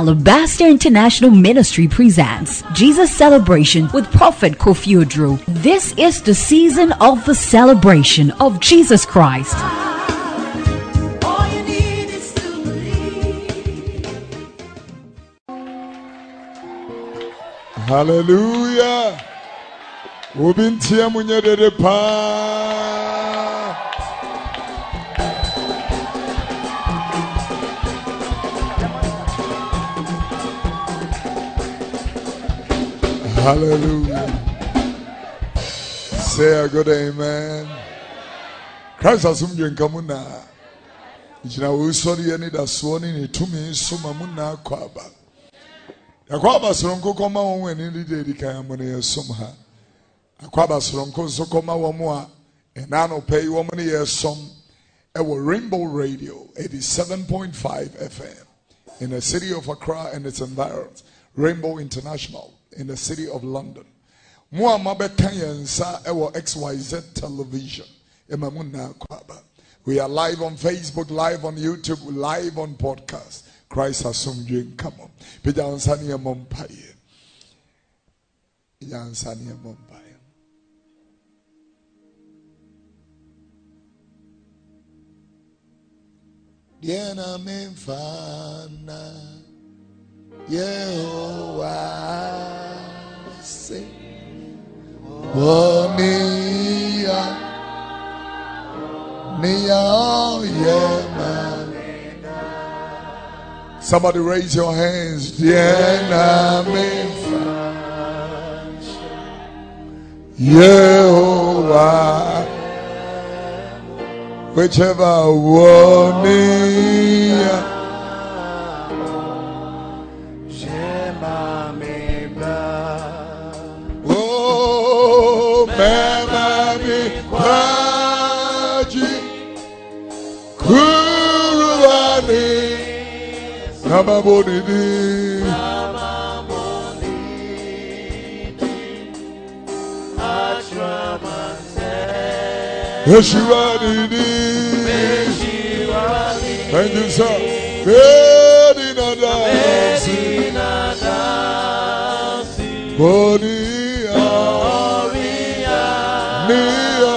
Alabaster International Ministry presents Jesus Celebration with Prophet Kofi Odro. This is the season of the celebration of Jesus Christ. Hallelujah. Ubintia munyedede pa. Hallelujah. Say a good amen. Christ has umjen kamuna. Ijina usori yani da suoni ni tumi suma muna kwaba. Akwaba soronko koma wonwe ni lide di kaya mune yesomha. Akwaba soronko so koma womwa enano pay womne yesom ewo Rainbow Radio 87.5 FM in the city of Accra and its environs. Rainbow International in the city of London. Mua mabeka yensa ewo XYZ television. Emamuna kwaba. We are live on Facebook, live on YouTube, live on podcast. Christ has some drink. Come on. Pija ansani ya mompaye. Pija ansani ya mompaye. Diena memfana Yehovah se Womia Nia Yema. Somebody raise your hands. Diena memfana Yehovah, whichever one oh mema mi kwaji kuruani Namabonidi Yeshua-didi. Thank you, sir. Medina dansi. Bonia. Nia.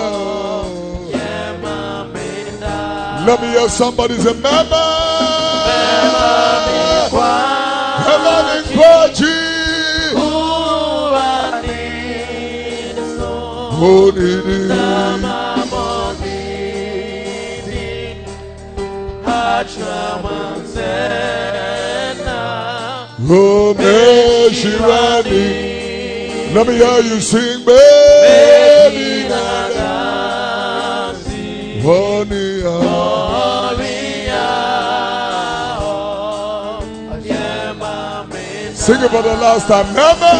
Let me hear somebody say, Mama. Mama Mikwaji. Bonidi. Oh, Meshirani. Let me hear you sing, baby. Sing it for the last time. Mama.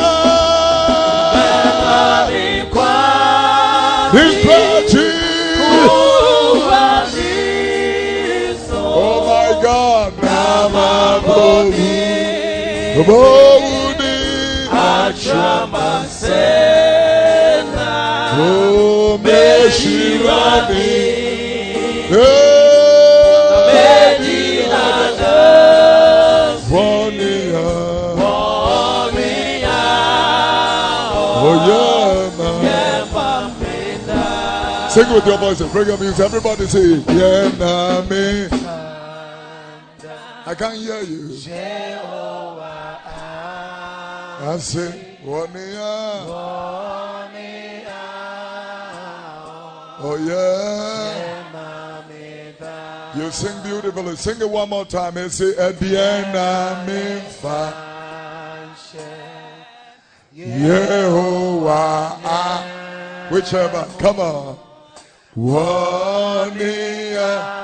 He's pledging. Oh my God. Nama Boni. Boni. Achamasena. Oh Meshirani. Medina Bonia. Oh yeah. Sing with your voices. Bring your music. Everybody say, yeah, Nami. I can't hear you. I say, Wonia. Oh yeah. You sing beautifully. Sing it one more time and say, Ediana Mifa. Yehovah. Whichever. Come on. Wonia.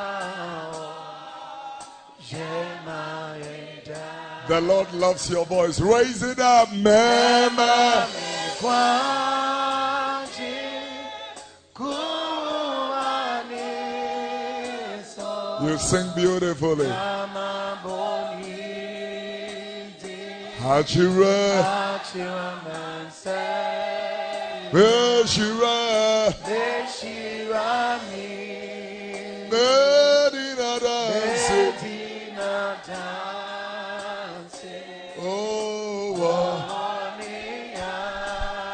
The Lord loves your voice. Raise it up, Mama. You sing beautifully. Hachira. Beshira. Medina dansi.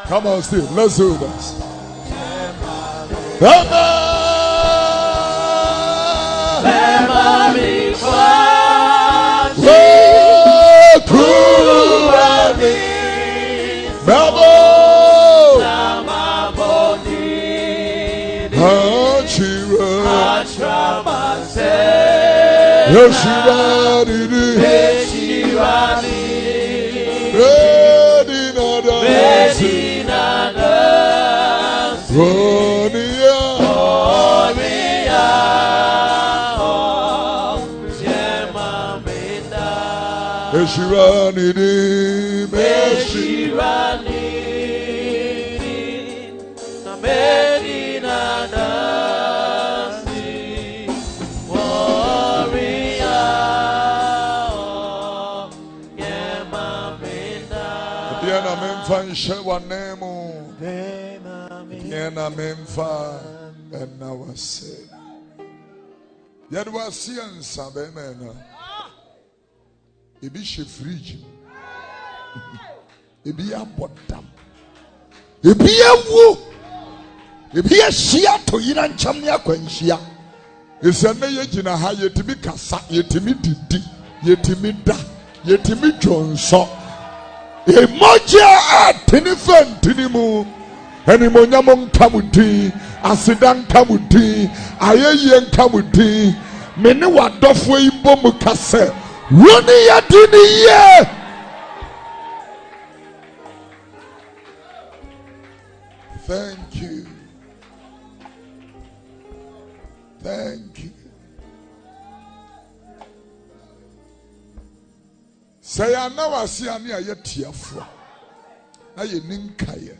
Come on, Steve. Let's do this. And now I say, yet was seeing some men. It be she fridge. It be a bottom. It be a woo. It be a shia to Iran Chamia Quenchia. It's a Nayajina high to be Cassa, yetimi Didi, yetimi Da, yetimi Johnson. Emoja at Tinifan Tinimu. Anyamon Kamuti, Asidan Kamuti, Ayayan Kamuti, Menewa Dofway Bomukase, Runi Yadini. Thank you. Thank you. Say, I know I see any a tearful. I ninkaya.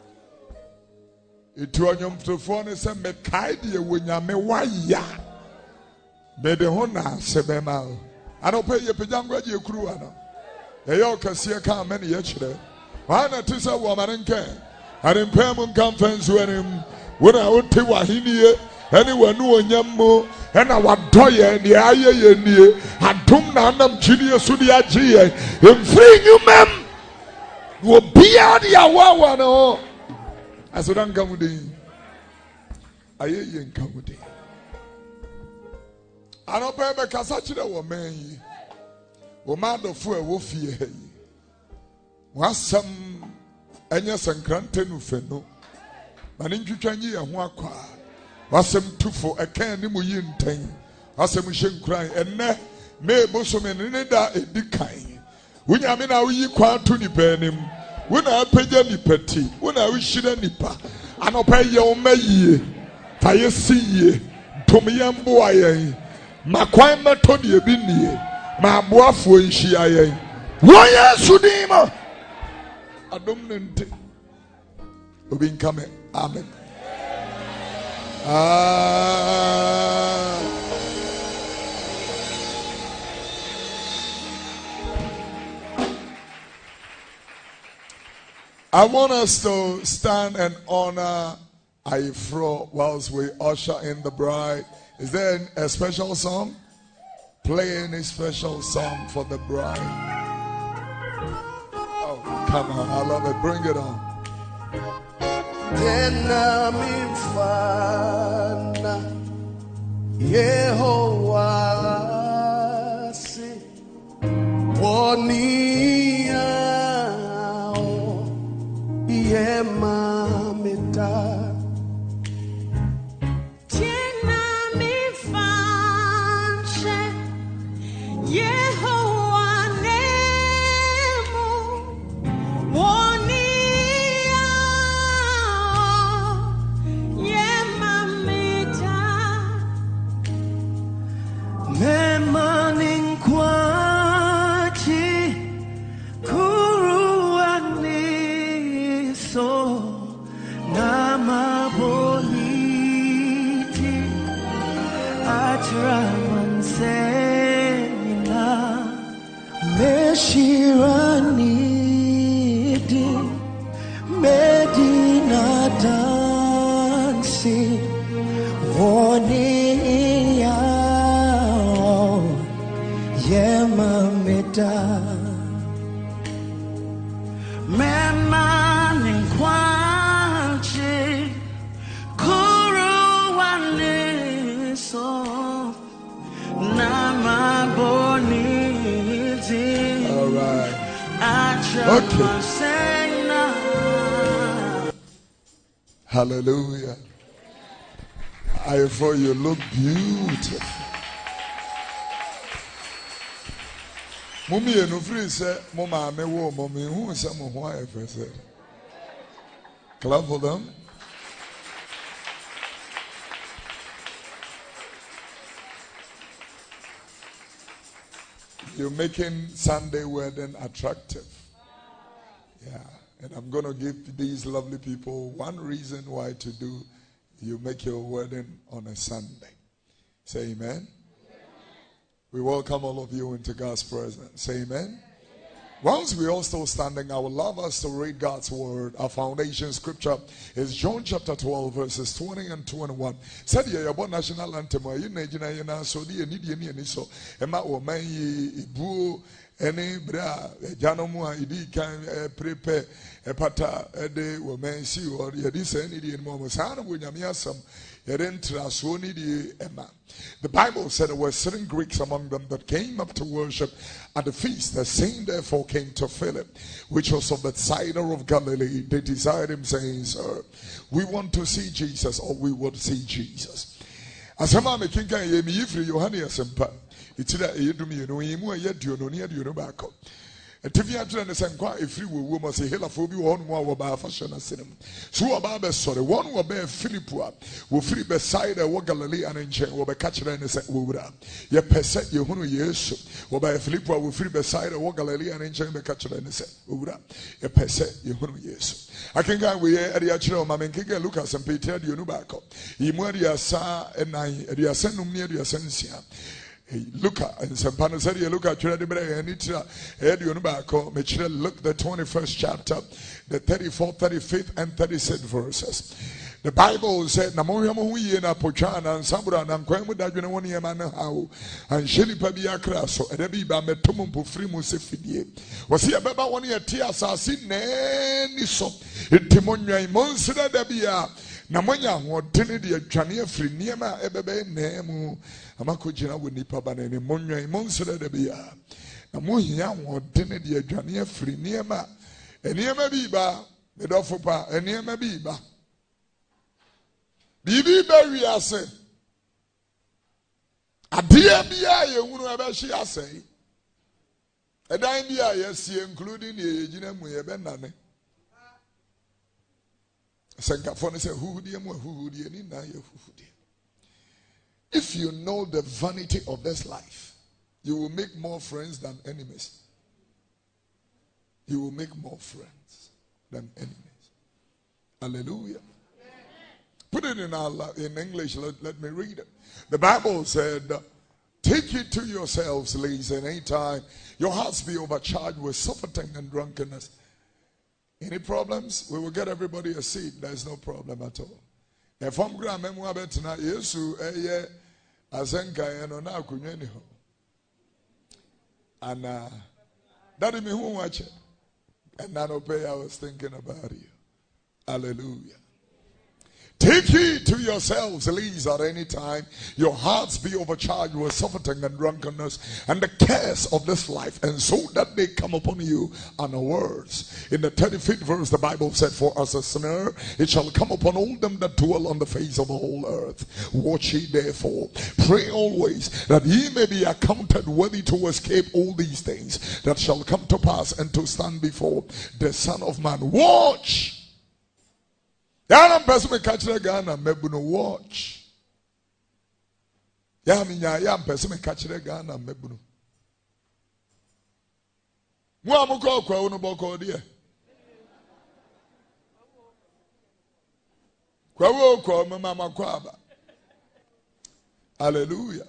It was your phone and said, Mekaidi, when you may wire. Made the Hona, Sebema. I don't pay your pajama, you crew. A yoke see a car many yesterday. Why not is a woman and care? And in Permon conference when I would tell Wahini, anyone knew a yammo, and I would doya and the aye near, and Tumnam Chidia Sudia, and free you, ma'am, will be out the hour. I said, I'm coming. I ain't coming. I don't pay my Casachi or man. Woman of four will fear. Was some Anyas and Granton Feno. But in Juchani and Waka was some two for a can yin tang. Was some machine crying and ne may bosom and Neda a decay. When I mean, I will quite to the pen. When I pay any petty, when I wish it any pa, and I pay your may, Fire see, Tomiam boy, my quine Tony Bini, my boafu in she aye. Why Sudima? I don't mean to be coming. Amen. I want us to stand and honor Ifro whilst we usher in the bride. Is there a special song? Play any special song for the bride. Oh, come on. I love it. Bring it on. Man, man, Okay. Hallelujah. I for you look beautiful. Mummy no free say mama me wo mommy who say mo ho afa say. Clap for them. You're making Sunday wedding attractive. Yeah. And I'm going to give these lovely people one reason why to do. You make your wedding on a Sunday. Say amen. Amen. We welcome all of you into God's presence. Say amen. Amen. Once we all still standing, I would love us to read God's word. Our foundation scripture is John chapter 12 verses 20 and 21. Said ye about national anthem. You Nigeria so the need so Emma or man ibu any bra janomu idi can prepare a pata a day will man see or yedi say any moment. Sana with yamiasam. The Bible said there were certain Greeks among them that came up to worship at the feast. The same therefore came to Philip, which was of Bethsaida of Galilee. They desired him, saying, Sir, we want to see Jesus, or we would see Jesus. As a man, King Yemi Johannes and Pa, it's that you do me, no, yet you know, near you back. A TV and the same quite a free woman say, Helaphobia, one more about fashion and cinema. So about sorry, one will bear Philippa, will free beside a Galilee and in chain, will be catching and say, Wura. Ye percent you who yes, will by Philippa will free beside a Galilee and in chain, be catching and say, Wura. Ye percent you who yes. I can go with the actual Mamma King Lucas and Peter, you know back up. Imuria sa and I, the ascendum near the ascensia. Luca and Sampano said, you look at Luke the 21st chapter, the 34th, 35th, and 36th verses. The Bible said, Namoyamu na Pochana and Sambra and Quamu Dajuna Manahau and Shilipabia Crasso, and Ebiba Metumum Pufrimu Sefidie. Was he a baba 1 year Tiasa Sin Niso, Timonia Monsida Debia, Namoya, what Trinity, Jania Friniema, Ebebe Nemu. Amakojina with Nipabane and Monya Monsada de Bia. Namuya won't dinner the Jania free Niema. And Niema Biba, the Dofopa, and Niema Biba. Bibi Berry, I say. A dear Bia, you wouldn't have she, I say. A dime Bia, yes, including the Ejinam, we have been none. Sankafone said, who would you, who would you need now? If you know the vanity of this life, you will make more friends than enemies. You will make more friends than enemies. Hallelujah. Put it in English. Let me read it. The Bible said, take it to yourselves, ladies, and anytime your hearts be overcharged with surfeiting and drunkenness. Any problems? We will get everybody a seat. There's no problem at all. And from Grandma Betina, Yesu, Azenka, and Ona Kunyaniho. And that me who watch it. And Nanope, I was thinking about you. Hallelujah. Take heed to yourselves, ladies, at any time. Your hearts be overcharged with surfeiting and drunkenness and the cares of this life, and so that they come upon you unawares. In the 35th verse, the Bible said, for as a snare, it shall come upon all them that dwell on the face of the whole earth. Watch ye therefore, pray always, that ye may be accounted worthy to escape all these things that shall come to pass and to stand before the Son of Man. Watch! Yana person me catch the Ghana mebuno watch. Yam person me catch the Ghana mebuno. Mo amuko kwa unu boko die. Kwa wo kwa mama kwaba. Hallelujah.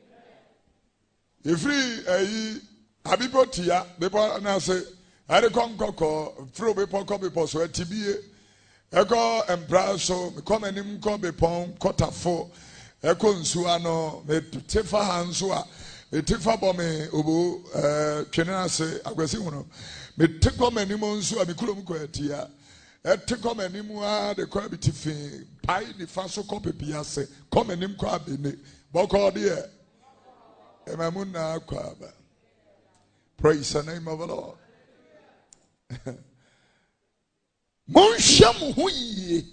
Ifri abipotia bebo na say ade konkoko fro bebo ko bebo so atibie. Eko embraso me come anim ko be pon kotafo eko nsuwa no me tefa hansuwa me tefa bo me obo twene ase agwasi huno me tefa manim nsuwa me kulom ko atia eteko manim a de ko abitifi pai ni faso ko pepia ase ko manim ko abene boko de emamun na kwaba. Praise the name of the Lord. Monsham hui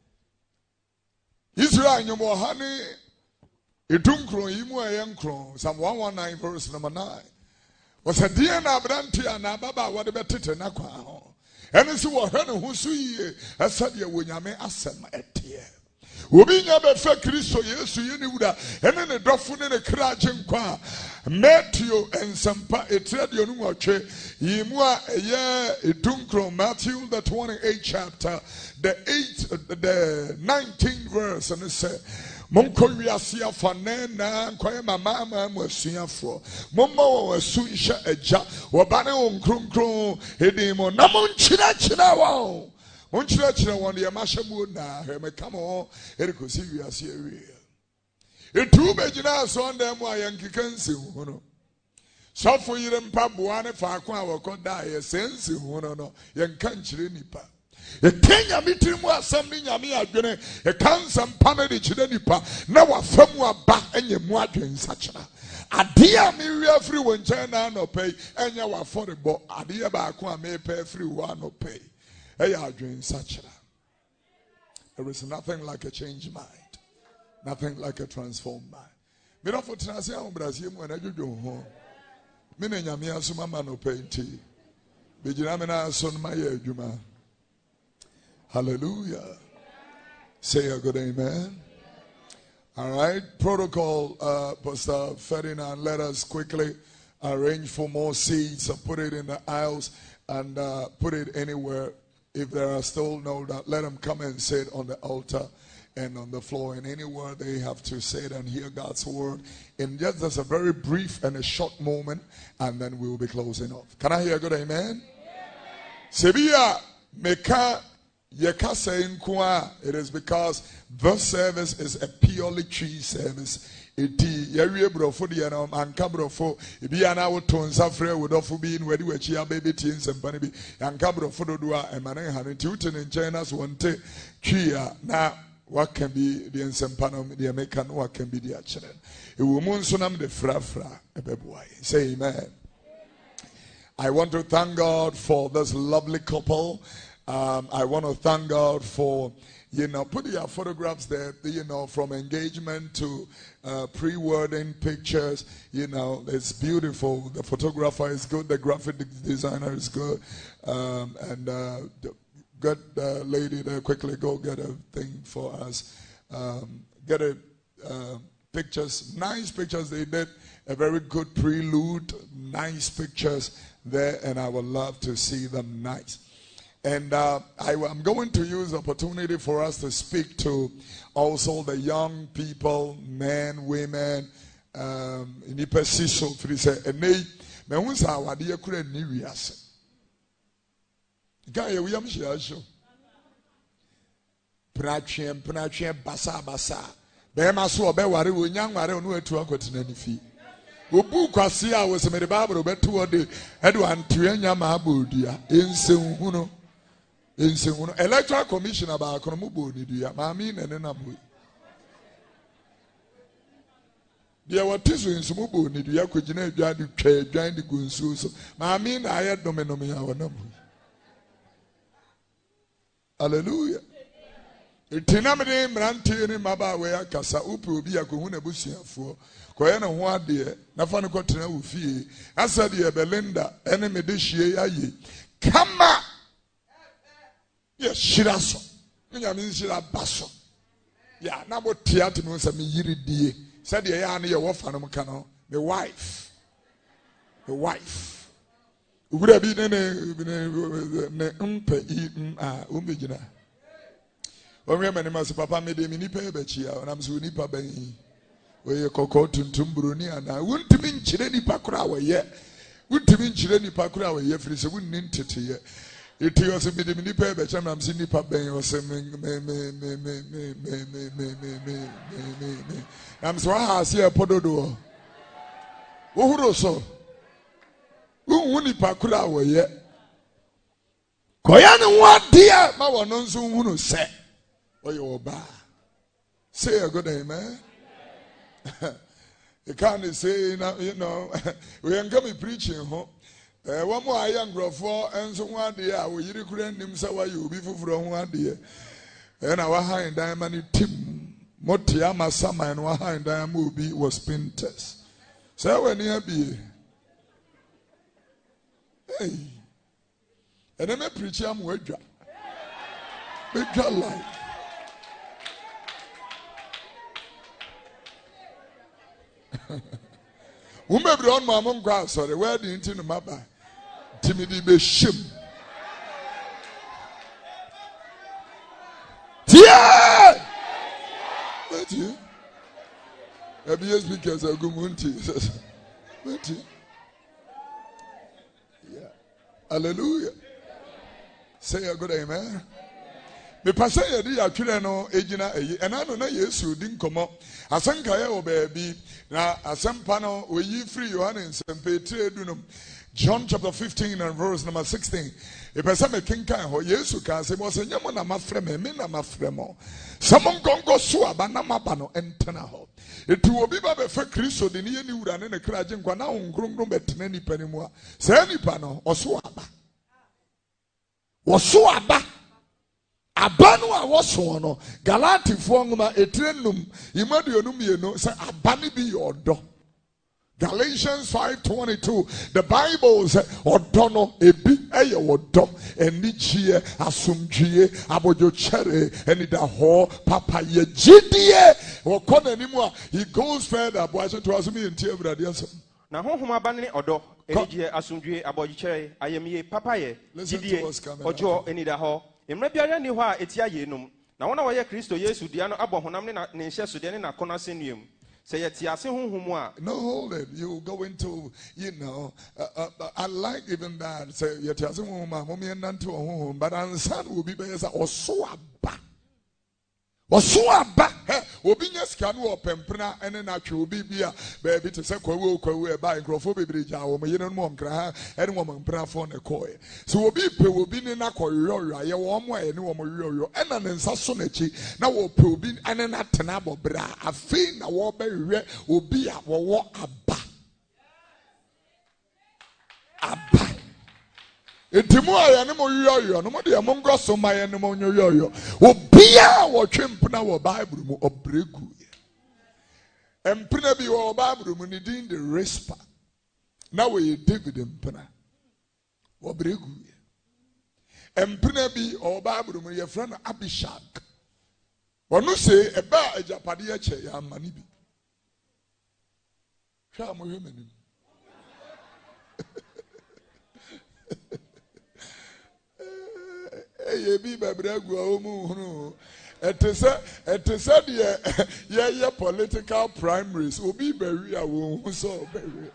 Israel Yomohani Idunkro Imu Yankro, Psalm 119 verse number 9. Was a dear Nabrantia Nababa, what about Titanaqua? And it's what who see a Sadia Winyame Asam at tear. Ubinya befe Kristo Yesu yeni wuda ene ne dofo ne kraje nkwa Matthew ensampa etradio nu otwe yimu a eye edunkro Matthew the 28th chapter the 19th verse and it say Monko wiase afane na nkwaye mama mu asuafo momma wo asu hye agya wo bane wo nkronkron edimo na monkyira wo Unchira one ya mashamu na hemekamo eriko si wiase awie. Etu begyina so ndem ayankikansi hono. Sofo yire mpaboa ne faako a wokoda ye sensi hono no yenka nkyire nipa. Ekenya mitirimu asam ni nyame adwene e kansa mpana de kyire nipa na wafamu aba enyemu adwen sachira. Ade a me wi afri wonche na no pay enya waforebo ade ba ako a me pay afri wo no pay. There is nothing like a changed mind, nothing like a transformed mind. Me don't for transition Brazil when I do home. Me ne nyame asoma ma no painti. Be jina me na son ma ye adwuma. Hallelujah. Say a good amen. All right, protocol, Pastor Ferdinand, let us quickly arrange for more seats and put it in the aisles and put it anywhere. If there are still no doubt, let them come and sit on the altar and on the floor and anywhere they have to sit and hear God's word. In just a very brief and a short moment, and then we will be closing off. Can I hear a good amen? Sebia meka yeka saying kwa. It is because this service is a purely tree service. Iti yawie brofo de na anka brofo ebi ana woto nsafre wodofo bi in wedi wachi ababy tin sempane bi anka brofo dodo a emane ha nti wote ne nchen na so wonte twi a na waka bi de nsempane de meka no waka bi de a kire ewo mu nso nam de frafra ebeboai. Say amen. I want to thank God for this lovely couple. I want to thank God for put your photographs there, from engagement to pre-wedding pictures. It's beautiful. The photographer is good. The graphic designer is good. And get the lady there, quickly go get a thing for us. Get a pictures, nice pictures. They did a very good prelude, nice pictures there, and I would love to see them nice. And I'm going to use the opportunity for us to speak to also the young people, men, women, in the position for this. And they, me who say what they could new years. Guy, we am sure. Prachi, basa. Be maso be ware wo nyang ware onu atu akotina ni fi. Obu kwase a wo se me Bible beto ode edu antu anya ma abodua ensenhu no. Electoral Commission about Konomubo Nidia, Mammy and Enamu. There were Tisu in Sumubu Nidia, Kujina, join the Gunsus. Mammy, I had Dominomi our number. Hallelujah. Tinamine Mrantin Maba, where Casa Upu be a Kuhuna Busia for Koyana one dear, Nafana Cotina Ufi, Asadia Belinda, enemy dish ye. Come on! Yes, Shiraso. I mean, Shirabaso. Yeah, now what theatre knows me yiri die. Said the Ayani, your wife, and the wife. The wife. Would have been Umbijina. When we are Papa made a mini pebechia, and I'm Zunipa Bay. Where you cocoa to Tumbruni, and I wouldn't mean Chileni Pakura yet. Wouldn't mean Chileni Pakura yet, for it's a wooden entity yet. It was a mini paper, but I'm seeing the papa or something. I'm so I see a pododo. Who so? Who won it? Pakura were yet. Koyana, what dear? My one knows who say, or your bar. Say a good amen. You can't say, we ain't coming preaching, huh? One more young grofo and so one day we recruit him so you be for 1 day. And our high diamond team Motiama Sama and one high diamond was printers. So when you be hey, and then I preach am wedra. Wedra life. Woman be on my mom grass, sorry, where the intino maba. Timidi be shim. Tia! What you? ABS because I go munti. What you? Yeah. Hallelujah. Say a good amen. Me pasa ye di atwere no ejina eyi ena no na Yesu di nkomo asanka ye wo baabi na asempa no oyi free Yohane nsempetire dunum John chapter 15 and verse number 16 e pesa me kenkan ho Yesu ka se mo se nyamo na mafrɛ me na mafrɛ mo samon gongo so aba na maba no entena ho etu obi ba be fa Kristo de ne ye ni wura ne kra agye nkwa na onkrongron betena ni panimu a se nipa no oso aba Abanu a waso no Galatifo ngoma etrenum imaduonum yeno say abani bi yodo. Galatians 5:22 the Bible says odono ebi eye wodo enichie asumdwie abojochere enida ho papa ye gidie wokona nimu a he goes further boy to asumi ntie brade asem na honhom abane odo enijie asumdwie abojochere ayemie papa ye gidie ojo enida ho Emre biara ni ho a etia yenum na wona woye Kristo Yesu dia no abɔ honam ne nhye so de ne nakona senuem say yetia ase honhom a no hold it you go into I like even that say yetia ase honhom a mo me nante honhom but ansan will be be say oso aba obi nya sika no opempena ene na twe obi bia baby to say kwawu e ba nkrofo bebre ja wo me no mo nkra ha ene wo mpena fo ne koe so obi pe obi ni na koyoyo ye wo mo ene wo mo yoyo ena ne nsa so na chi na wo pe obi ene na tena bobra afi na wo be hwe obi a wo aba Etimu aya ne mo yoyo no mo de mo ngoso maye ne mo yoyo obia wo twempna wo Bible mu obregu empna bi wo Bible mu ni din de Rispa na we David empna wo bregu empna bi wo Bible mu ye frana Abishag wonu se eba ajapade ya che ya mani bi hwa mo hwemani Ye bi babragu omu hunu etese de ye political primaries obi bawi a wo hu so bawi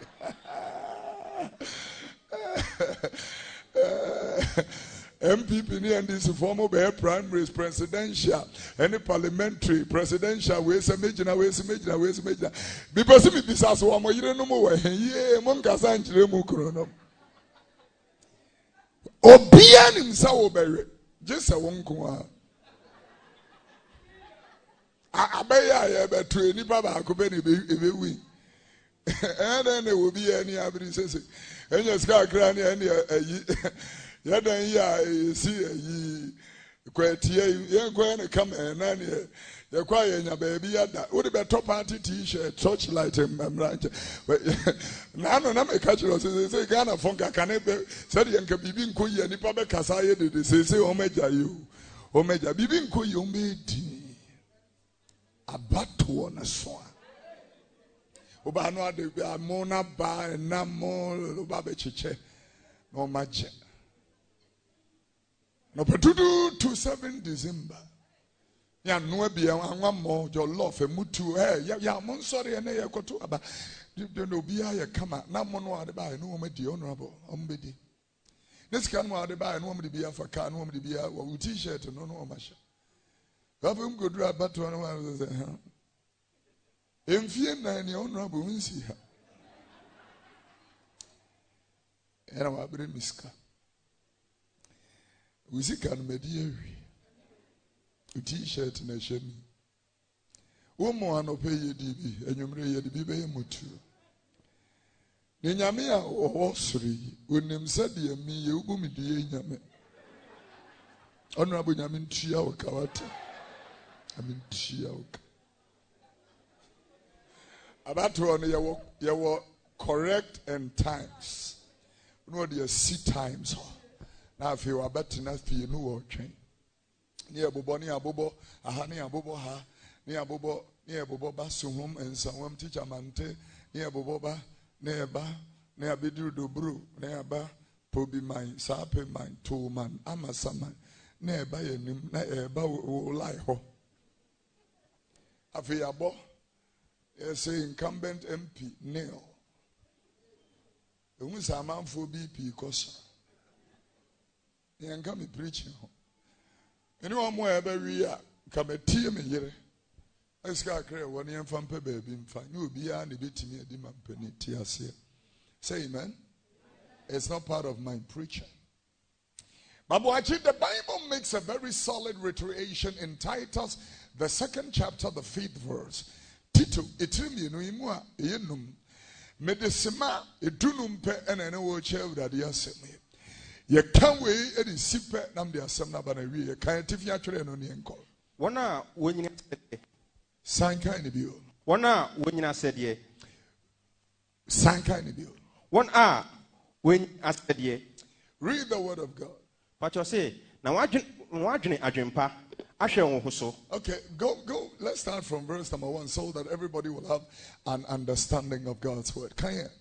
MPP ni and this former be primaries presidential any parliamentary presidential we se mejina because me bisa so am yire no mo we ye mo nkasa nkyere mu kro no obia nim sa wo bawi Just a wonko abaya ya betu eni baba ko be ni be wi and then there will be any abri say enya ska kra ni any ayi ya dan ya si ayi kwatie ye kwa na come na ni ye kwa ye nya baby ya da wo de be top party t-shirt torchlight branch na no na me catch us say Ghana fonka kan be say ye nka bibi nko ye nipa be kasa ye de say o meja you o meja bibi nko ye o me di abato na so oba no ade be amona ba na mo oba be cheche no maje no petudu 27 December ya no bia anwa mo your love mutu ya mo sorry na ye koto aba no bia ye kama na mo no ade ba no mo di honorable ombedi this kan mo ade ba no mo di bia fa ka no mo di bia wo t-shirt no ma sha baba mo godru abato no wa say emfie na ni honorable nsi ha era wa bre miska uzika no medi awi t-shirt na shemi wo mo anope ye dibi enwumre ye dibi be mutu Ninyamia or Sri, when him said, Ye me, you boom it, ye yame. Honorable Yamin Chiao Kawata. I mean, Chiao. About one, you were correct and times. No, there seat times. Now, if you are better enough, you know what train. Near Boboni Abobo, Ahani Abobo Ha, near Bobo Basumum, and some teacher Mante, near Boboba, nearba, near Bidu Dubru, nearba, Pobi mine, Sape mine, 2 man, Amasaman, nearby him, nearba will lie ho. Afiabo, yes, incumbent MP, Neil. The ones a man for BP, Cosa. He ain't come preaching. Anyone more ever we are come a team here. I scar clear 1 year from baby in fine. You will be an bit me a demon penny tears here. Say amen. It's not part of my preaching. But watch it, the Bible makes a very solid reiteration in Titus, the 2nd chapter, the 5th verse. Tito, etimi no imua yenum. Medesima edunum pe ene wo chew that yasem. Ye can we edi sipe nam de asem na ba na wi ye kan tifi atwere no ne enko. Wona wonyina sanka ni bio. Wona wonyina sedie. Sanka ni bio. Wona wonyina sedie. Read the word of God. Pacho say na wadwene adwempa ahwe wo ho so. Okay, go. Let's start from verse number 1 so that everybody will have an understanding of God's word. Can you?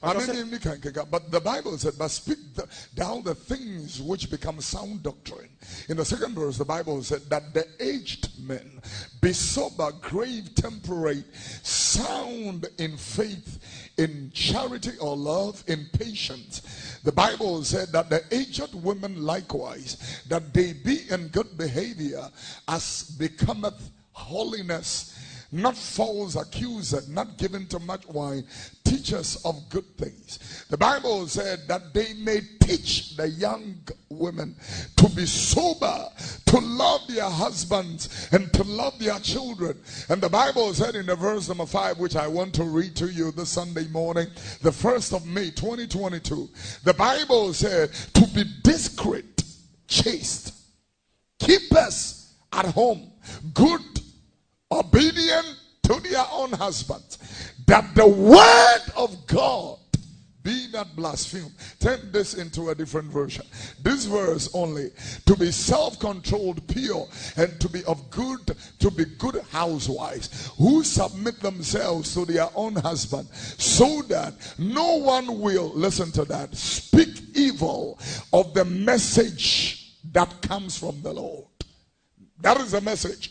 But the Bible said, but speak down the things which become sound doctrine. In the 2nd verse, the Bible said that the aged men be sober, grave, temperate, sound in faith, in charity or love, in patience. The Bible said that the aged women likewise, that they be in good behavior as becometh holiness, not false accuser, not given to much wine, teachers of good things. The Bible said that they may teach the young women to be sober, to love their husbands, and to love their children. And the Bible said in the verse number 5, which I want to read to you this Sunday morning, the 1st of May 2022, the Bible said to be discreet, chaste, keepers at home, good, obedient to their own husbands, that the word of God be not blasphemed. Turn this into a different version. This verse only, to be self-controlled, pure, and to be good housewives who submit themselves to their own husband, so that no one will, listen to that, speak evil of the message that comes from the Lord. That is the message.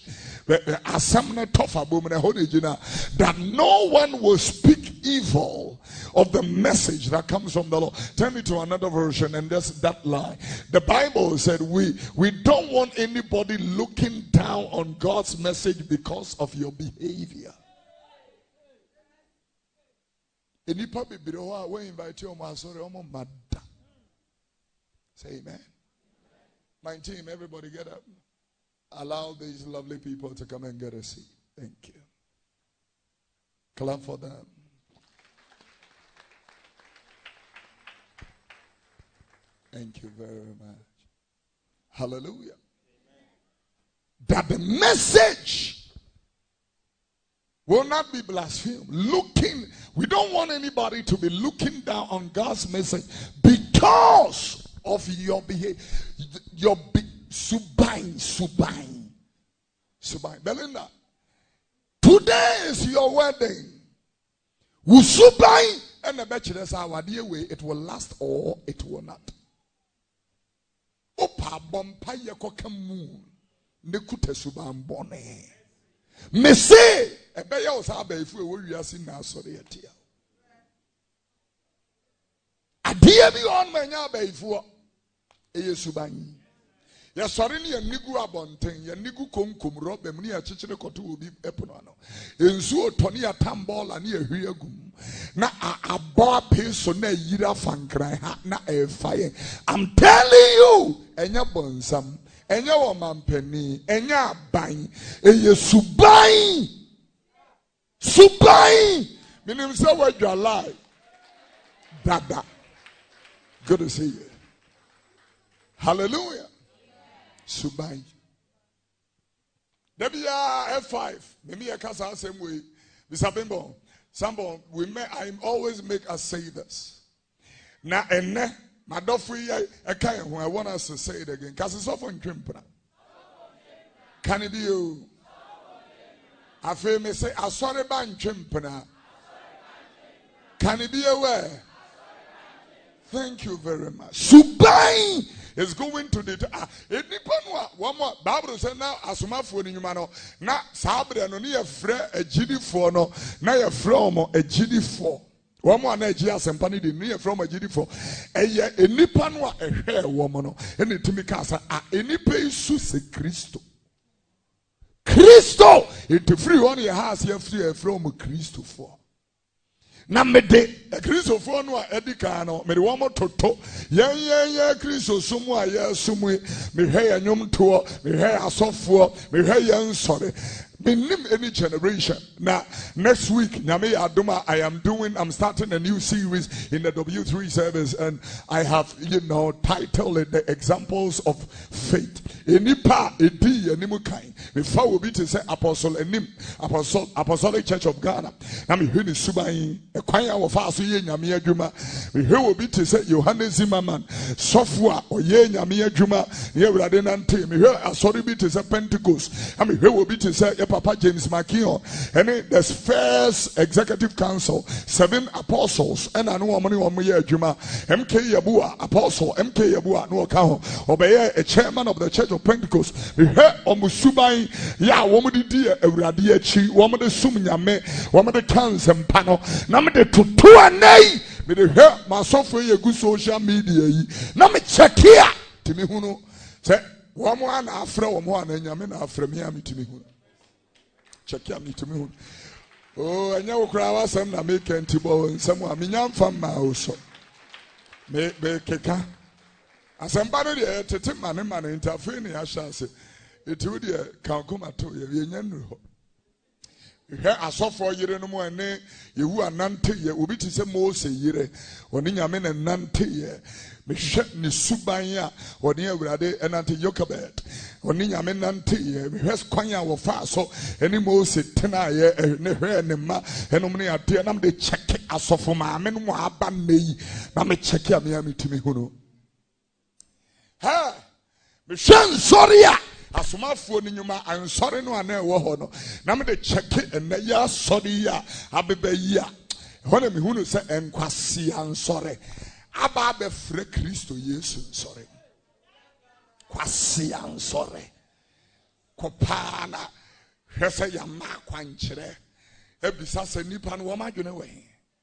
That no one will speak evil of the message that comes from the Lord. Turn me to another version and there's that line. The Bible said we don't want anybody looking down on God's message because of your behavior. Say amen. My team, everybody get up. Allow these lovely people to come and get a seat. Thank you. Clap for them. Thank you very much. Hallelujah. Amen. That the message will not be blasphemed. We don't want anybody to be looking down on God's message because of your behavior. Subai. Belinda, today is your wedding. Subai and the bachelor's hour, dear way, it will last or it will not. Opa bompaya kokamu nekute subam bone. Mese ebeya osabe ifu ewo wiase na asore etia. Adie bi on manya ba ifu eye suban. Ya sori ni enigu abonten ya nigu komkom robe mu ni ya chichire koto obi epono ano ensu otoni ya tambola ni ehwe agum na abo peso na yira fankran ha na efaye. I'm telling you, enya bonsam, enya wo mampani, enya aban, eye subai minim se wadwa lie. Dada. Good to see you. Hallelujah. Subai. F5. Maybe I can't say the same way. Bisabimbo. Somebody, I always make us say this. Now, and my dofri, I want us to say it again. Because it's often crimping. Can it be you? I feel me say, I saw the band crimping. Can it be aware? Thank you very much. Subai is going to the one more Bible said now asuma for ni nyuma na sabre no ne frɛ agidi for no na ye frɛ mo agidi for one more na agi asempa ne de ne ye frɛ mo agidi for eye enipa no a ehwɛ wo mo no ene timi ka sa enipa isu se Kristo it free on your house ye free frɛ mo Kristo for na mede Kristo for no a edika no mede wo mo toto yen Kristo sumu a ye sumu me hwe anyom to me hwe asofo me hwe yen sore minim any generation. Now next week Nyame Adoma I'm starting a new series in the W3 service, and I have titled it The Examples of Faith. Enipa edi enimukai me fa will be to say Apostolic Church of Ghana. Na me hwe ni suban ekwan a wo fa so ye Nyame adwuma. Me hwe will be to say Johannes Zimmerman sofo a oye Nyame adwuma ye wurade nante. Me hwe asori be to say Pentecost. Na me hwe will be to say Papa James Makion, and the first executive council, 7 apostles, and I know money on my Juma, MK Yabua, apostle, MK Yabua, no account, obey a chairman of the Church of Pentecost. We heard on Musubai, ya, woman dear, a radiachi, woman the Sumyame, woman the cans and panel, number the tutu and nay, me the hear my software, a good social media, number check here, Timmy Huno, say, one after one, and Yamin after Miami Timmy Huno. Check me to me. Oh, I know crowd some na make antibo and someone minyam from my house. Me keka. Asambano de tete man interfere ni asha se. Etu de kan kuma to ye nyanru ho. He asofo yire no mo ene yehu anante ye obi ti se Mose yire. Oni nyame na nante ye. Me hwe ni suban a oni awurade enante Yokebed. Oni nyame nante ye me hwe kwan a wo fa so eni Mose tena ye ne hwe ne ma enom ne ade na me de check asofo ma me no aba nei na me check a me amitimi hu no ha me hwe sorry a asomafo ni nyuma ansori no ana ewo ho no na me de check ena ya sorry a abeba yi a ho na me hu no se enkwase ansori aba be frɛ Kristo Yesu nsɔre kwase ansɔre kopana hwɛ sɛ yama kwankyerɛ ebisa sɛ nipa no wɔma adwene wɔ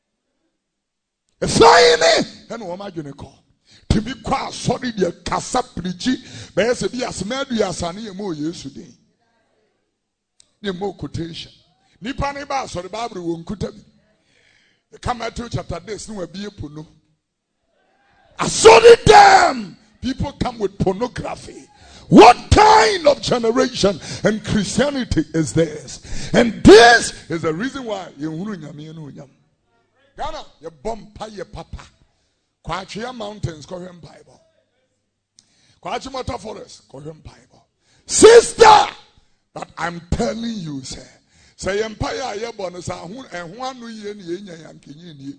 efai ne ɛna wɔma adwene kɔ tibi kɔ asɔre deɛ kasa pirikyi bɛyɛ sɛ bi asɛm adu asane yɛ mo Yesu din ne mo quotation nipa ne ba asɔre Bible wɔ nkuta bi come Matthew chapter 6 no wabie pono. I saw them. People come with pornography. What kind of generation and Christianity is this? And this is the reason why you Ghana, you bomb your papa. Kwachia Mountains, Korean Bible. Kwachimota Forest, Korean Bible. Sister, but I'm telling you, say empire ye bonus and one ye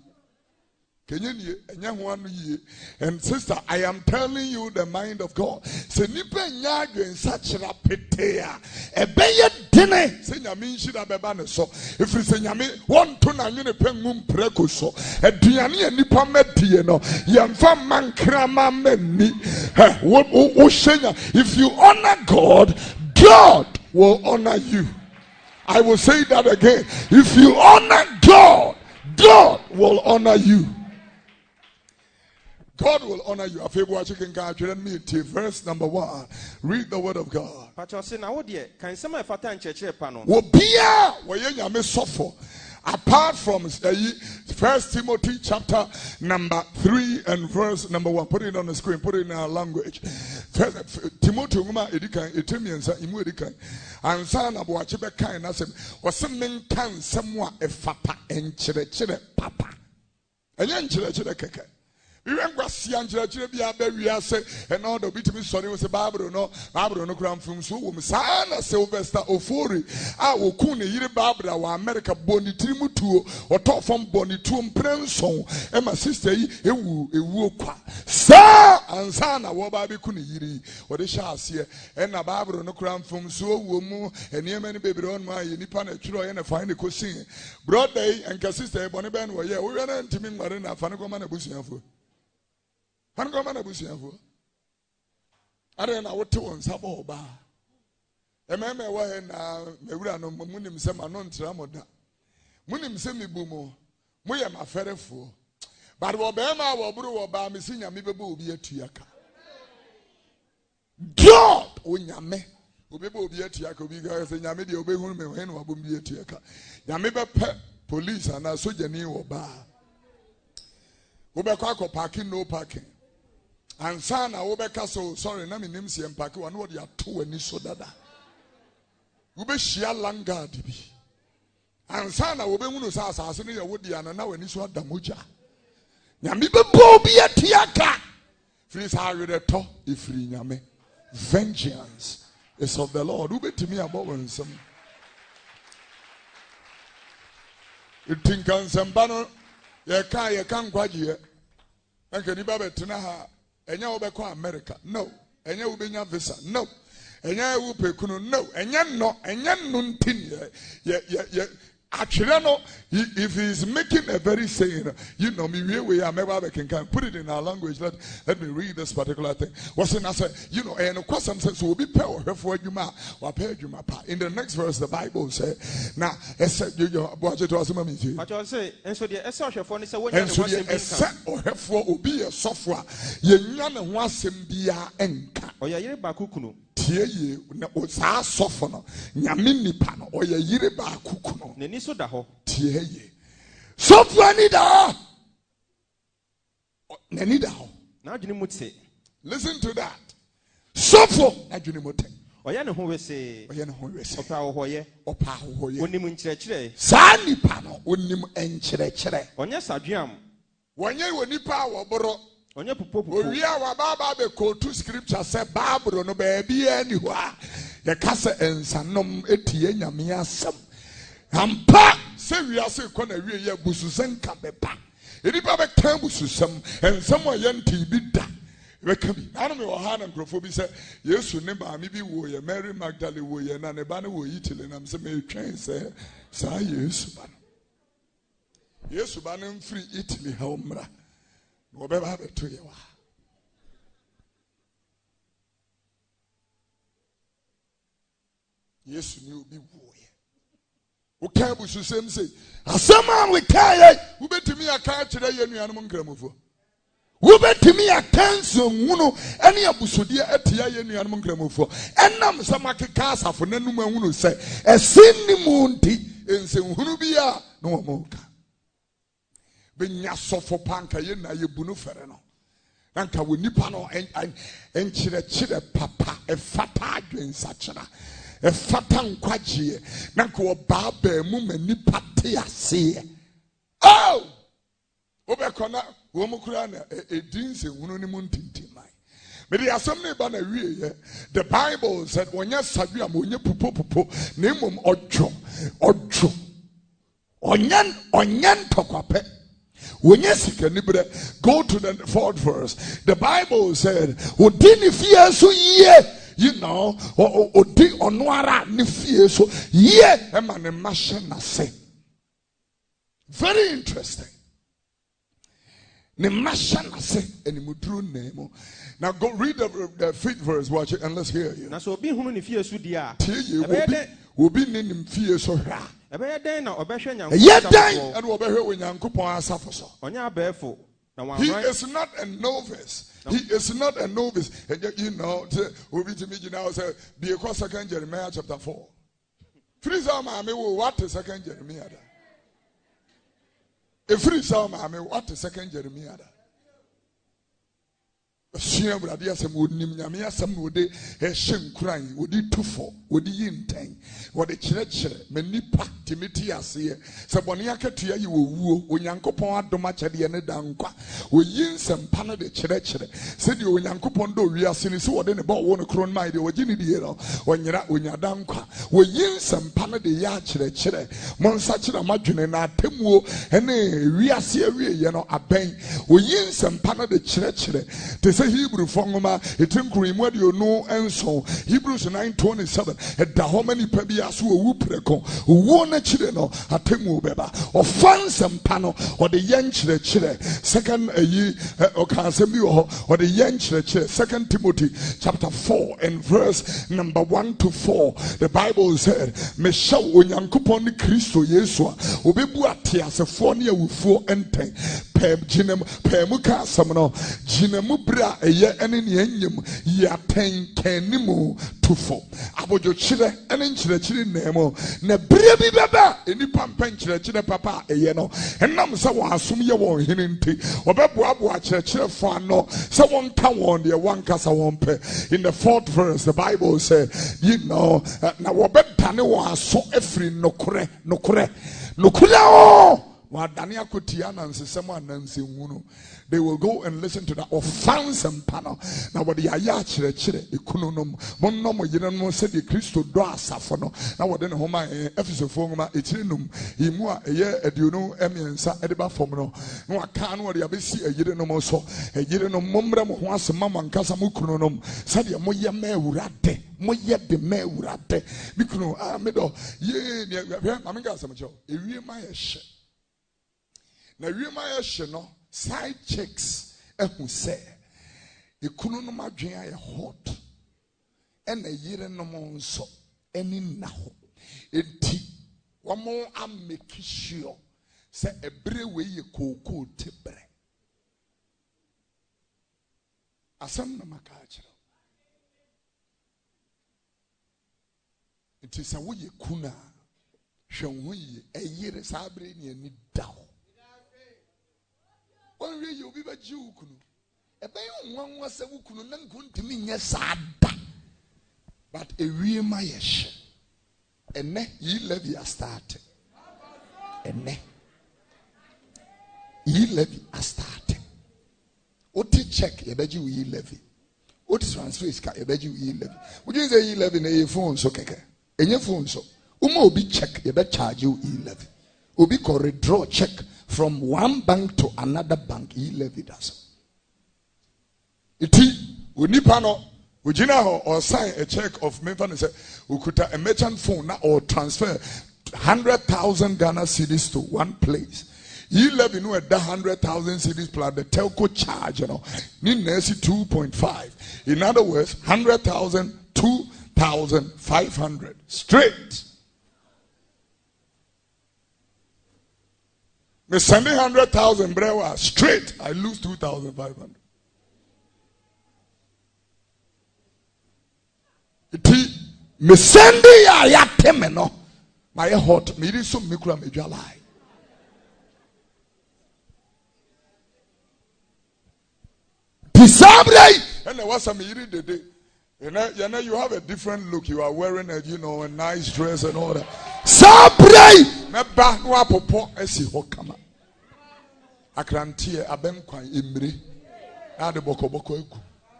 and sister, I am telling you the mind of God. Se nipe nyadwen sachira petea ebeye dene se nyame nhira beba ne so efiri se nyame wonto na nwene pengum preko so aduane ya nipa medie no yemfa mankrama manni wo shenya. If you honor God, God will honor you. I will say that again. If you honor God, God will honor you. God will honor you. Verse number 1. Read the word of God. Apart from 1 Timothy chapter number 3 and verse number 1. Put it on the screen. Put it in our language. Timothy and son of Wachibeka and Asim was some men can somewhat a fapa and chere papa. Enye nkyerɛkyerɛ kɛkɛ. We went Gracia and Jerabia, Beria say, and all the bit me sorry was a Bible no cram from so Sana Sylvester Ofori. I will Kuni Yiri Barbara, or America Boni Trimutu, or top from Boni Tum Prenson, and my sister, Ewu Kwa. Sir and Sana, Wababi Kuni Yiri, or the Shas here, and a Bible no cram from so woman, and near many baby on my Nipan and a fine cuisine. Broad day and Cassista Boniban were here, we ran into me, Marina, Fanacoman Busian. I don't know. I don't know what to want. Saboba. A man may wear a run on Munim Sema non tramoda. Munim semi boomo. Moya ma ferre for. But Obama will brew about me senior Mibabu be a tiaka. God, when Yame, Ubibo be a tiaka, because the Yamidi obey whom and will be a tiaka. Yamiba police and a soldier near Oba. Ubekako parking, no parking. And sana obeka so sorry na me nimsi empake one what ya to ani so dada ube shia langa dibi and sana obe hunu sa asase ne ya wodi ana na wani so adamoja nyame bebo bi atiaka free sa redeto ifri nyame. Vengeance is of the Lord. Ube timi abo wonsam itinkan sambano ye kan kwaje enka ni baba tena ha. Enya obeko America, no. Enya ubenya visa, no. Enya upe kuno, no. Enya no ntin. Actually, no. If he's making a very saying, you know me, we are maybe can put it in our language. Let me read this particular thing. What's in I say, you know, and of course some sense will be power for you ma or pay you ma. In the next verse, the Bible says, now except you watch it was a meeting. But you say, and so the essential for this one, and so the or have for be a software. Ye none was him be a enka or ya bakukuno. Tie ye na osa sofo no nyame nipa no oye yire ba kuku no neni so da ho tie ye sofo ani da neni da ho na adwene mute. Listen to that. Sofo adwene mute oya ne ho wese opa hoye onim nkyerɛkyerɛ saa nipa no onim nkyerɛkyerɛ onye sadwam wonye wonipa woboro onye pupo owia wa baba be quote scripture say Bible no be bia ni ho a ye ka se ensanom etie nyame asem ampa se wia se ko na wie ye bususen ka beba edipa be kan bususem ensam a ye nti bi da be ka bi anu me wo ha na nkrofo bi se Yesu ne ba mi bi wo ye Mary Magdalene wo ye na ne ba ne wo Italy na se me twen se sa Yesu ba no Yesu ba no free Italy ha omra whatever happened to you. Yes, you be warrior. Who can't be the same say? A someone we carry, who bet to me a car today, and animal gramophone. Who bet to me a cancer, Muno, any of Busudia at Tia and animal gramophone. And now some casa for Nenuma Uno say, a sin moon tea, and say, Hunubia, no more. Benya sofo panka ye na ye bunu fere no nanka we nipa no enkyerɛkyerɛ papa efata adwensachera efata nkwagye nanka oba ba mu manipa te ase oh obekona wo mukura na edinse hunu ni mu ntintimai me de asem ne ba na wie ye. The Bible said onya sadua ma onya pupo na emom odwo onyan tokwape. When yes, go to the 4th verse. The Bible said, "Odini fieso ye, you know, odi onwara ni fieso ye, emane mashana say." Very interesting. Ni mashana say eni mudru nemo. Now go read the 5th verse, watch it, and let's hear you. Na so obi hunu ni fieso dia. Obi ni fieso ha. He is not a novice. He is not a novice. And you know, Obi to me now say, be a 2 Jeremiah chapter 4. What is 2 Jeremiah? A free psalm, what is 2 Jeremiah? Sua brade asem wonim nyame asem wo de hyenkran wo de tufo wo de yintan wo de kyerɛkyerɛ manipa timiti ase se bɔne akatua yi wo wuo onyankopɔn adom akyɛde ne dankwa wo yinsɛmpa no de kyerɛkyerɛ se de onyankopɔn do wiase ne se wo de ne ba wo no kron mai de wo gyi ne die no onyira onyadankwa wo yinsɛmpa no de ya kyerɛkyerɛ monsa kyerɛ madwene na atemuo ene wiase awie ye no aben wo yinsɛmpa no de kyerɛkyerɛ te Hebrew fongoma etinkuru mu ade onu enso Hebrews 9:27 ɛda hɔ mani pa bi aso owu preko owu na kyire no atemu beba offense mpa no ɔde yɛn kyerɛkyerɛ second ɔkansɛm bi wɔ hɔ ɔde yɛn kyerɛkyerɛ 2 Timothy chapter 4 and verse number 1 to 4 the Bible said mehyɛ onyankopɔn ne Kristo Yesu a obebu atiasefoɔ ne awufoɔ enten pɛmu ka asɛm no gyinamu bra eye ene ne anyem yaten kanimu tufo abojo kyerɛ ene nkyerɛkyerɛ nemo na bere bi baba enipa mpa nkyerɛkyerɛ papa eye no enam sɛ wɔn asom ye wɔn hene nti wɔbɛboaboa kyerɛkyerɛfo ano sɛ wɔn ka wɔn de wɔn kasa wɔn pɛ. In the 4th verse the Bible said na wɔbɛdane wɔn aso afiri nokore o wadane akotia na nsesɛm anansenhunu. They will go and listen to the offense and panel. Now what the aya kyerɛkyerɛ ekunonom monnom yerenom sɛ de Kristo do asafo no na wɔde ne homa Efesofo ngoma etirinum imu a ɛyɛ aduonu emiensa ɛde ba fam no na waka no wɔde abesi ayerenom so ayerenom mommrɛ mo ho asɛm ma nkasa mo kunonom sɛ de moyɛ ma awurade moyɛ de ma awurade bikuno medo ye ne ma menka asɛm kyɛw ewie ma yɛ hye na wie ma yɛ hye no side chicks who say the kuno no madwen ay hot and a yere no mon so any naho enti wamo am make sure say ebre we ye koko tebre asam na makachiro enti sa wo ye kuna hwe wo ye eyere sabre ne ani daho one way you be a Jew. A bayon one was a wukunu and couldn't mean sada. But a real mayesh. And ne ye levy a start. And ne ye levy a start. Oti check a beju ye levy. Oti transfer is a beju ye levy. Would you say ye levy in a phone so keke? In your phone so. Umo be check, you bet charge you ye levy. Ubi ko redraw check. From one bank to another bank, he levied us. Iti unipano ujina or sign a check of Memphis ukuta a merchant phone or transfer 100,000 Ghana cedis to one place. He levy no at 100,000 cedis plus the telco charge, you know. Ni nesi 2.5. In other words, 100,000, 2,500 straight. Me send 100,000 brewa straight. I lose 2,500. Iti me send ya temeno. My hot me ri so me kura me dwalai. Pisabre and was some iri dede. You know you have a different look. You are wearing a nice dress and all that. Sabre me ba no apopo esi ho kama. Akrantie abem kwan emre. Ade bokoboko egu.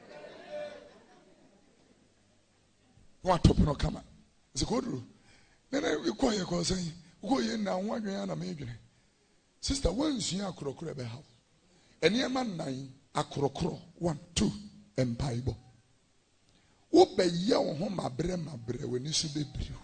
No atop no kama. Sikodru. Nene we kwa ye ko san. Wo ye na wanwen na me dwene. Sister wansua akorokoro ebe ha. Ene man nan akorokoro 1 2 empaibo. Wo be ye wo ho mabre wani so bebriu.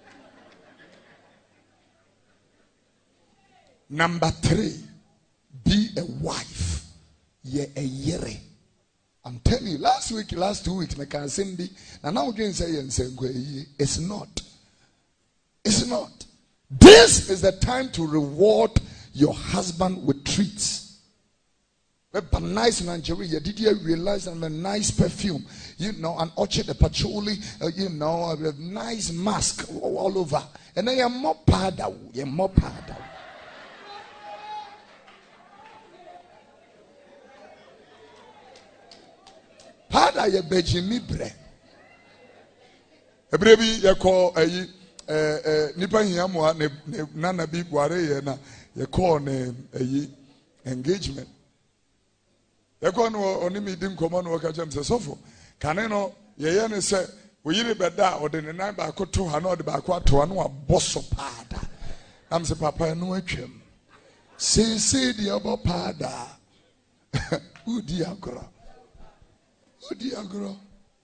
Number 3, be a wife. Ye a yere. I'm telling you, last 2 weeks, I can send it. And now again say it's not. It's not. This is the time to reward your husband with treats. But nice Nigeria, did you realize a nice perfume? An orchid, a patchouli, a nice mask all over. And then you're more powder. Pada ye bejimi bre. Ebrebi ye call nipa hiamwa ne nana bi ware ye na ye call ne engagement. Ye call no oni mi dim komo no ka jam se sofo. Kane no ye ne se oyire beda ode ne nan ba ko to ha no ode ba ko ato no aboso pada. Am se papa no atwam. Se di abo pada. Udi agro. Udi agro.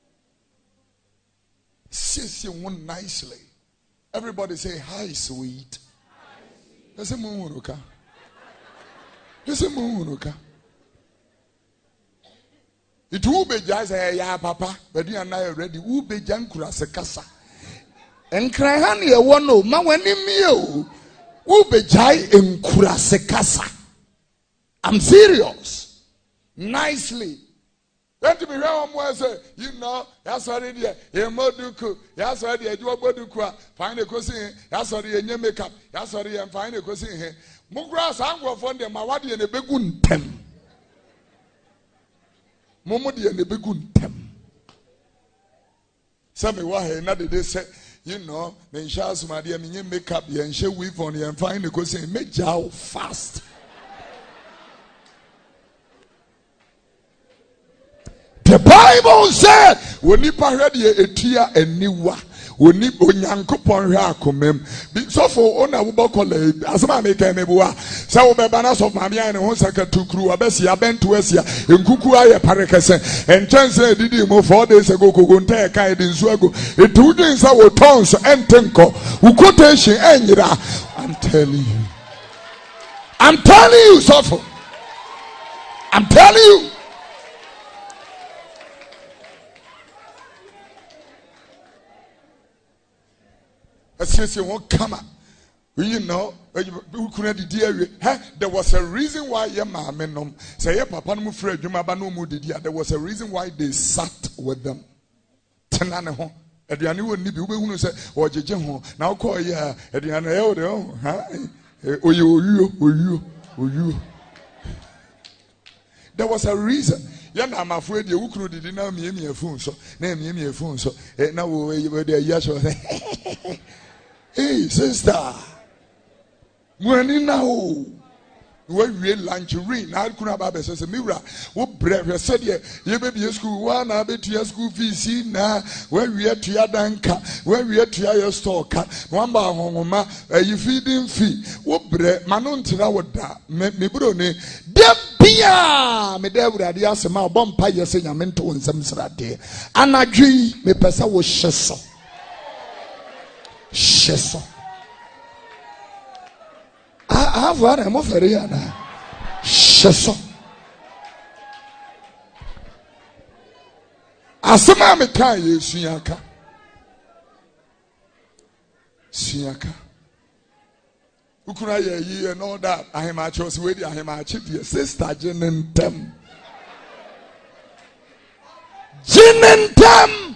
Say one nicely. Everybody say hi, sweet. That's a munuka. That's a munuka. It will be just a ya papa, but you are not ready. Will be jankura sekasa. And crahani a one no, ma when you will be jai in kurasekasa. I'm serious. Nicely. Let me hear one say, you know, that's already a moduku, that's already a duoboduka, find a cousin, that's already a new makeup, that's already a find a cousin here. Mugras, I'm going to find them, Mawadi and a begun tem. Momodi and a begun tem. Some way, another day said, you know, then Charles, my dear, makeup, and she weave on you and find a cousin, make jow fast. The Bible said, when you parade a tear and niwa, when you onyankopon hwa akomem. So for ona wo bokole, asama me kan mebuwa. Sa wo bebanas of mamia and ho sakatu kru abesi abentu asia, enkuku aye parekese. And chance didi mo 4 days ago kogonta e kai din so ago. Etu din sa wo tons entenko. Ukotation enyira. I'm telling you, so I'm telling you. You won't come up. You know, there was a reason why your mom say your papa no afraid you no mu didia. There was a reason why they sat with them. Tenane ho. Aduane woni bi wo behunu say o jeje ho. Na ko ya aduane e o de ho. Ha. Oyo. There was a reason. Yan am afraid you kunu didi na miemie fun so. Na miemie fun so. Na wo dey yaso. Hey, sister. When now we lunch ring, I couldn't have a sense of mirror. What brave said ye baby school one, I bet your school fees now. Where we are to your danka, where we are to your store cat, one bar home, you feeding fee. What bread, Manon to our da, me brone, Debia, me there would have asked my bomb pie saying a mental and some Saturday. And I dream me pesa was sheso. Sheso. I have one. I'm over here now. Sheso. Asema me kai sunyaka. Sunyaka. Ukuna ye and all that. I am a chose with you. I am a chief. Sister Jinentem. Jinentem.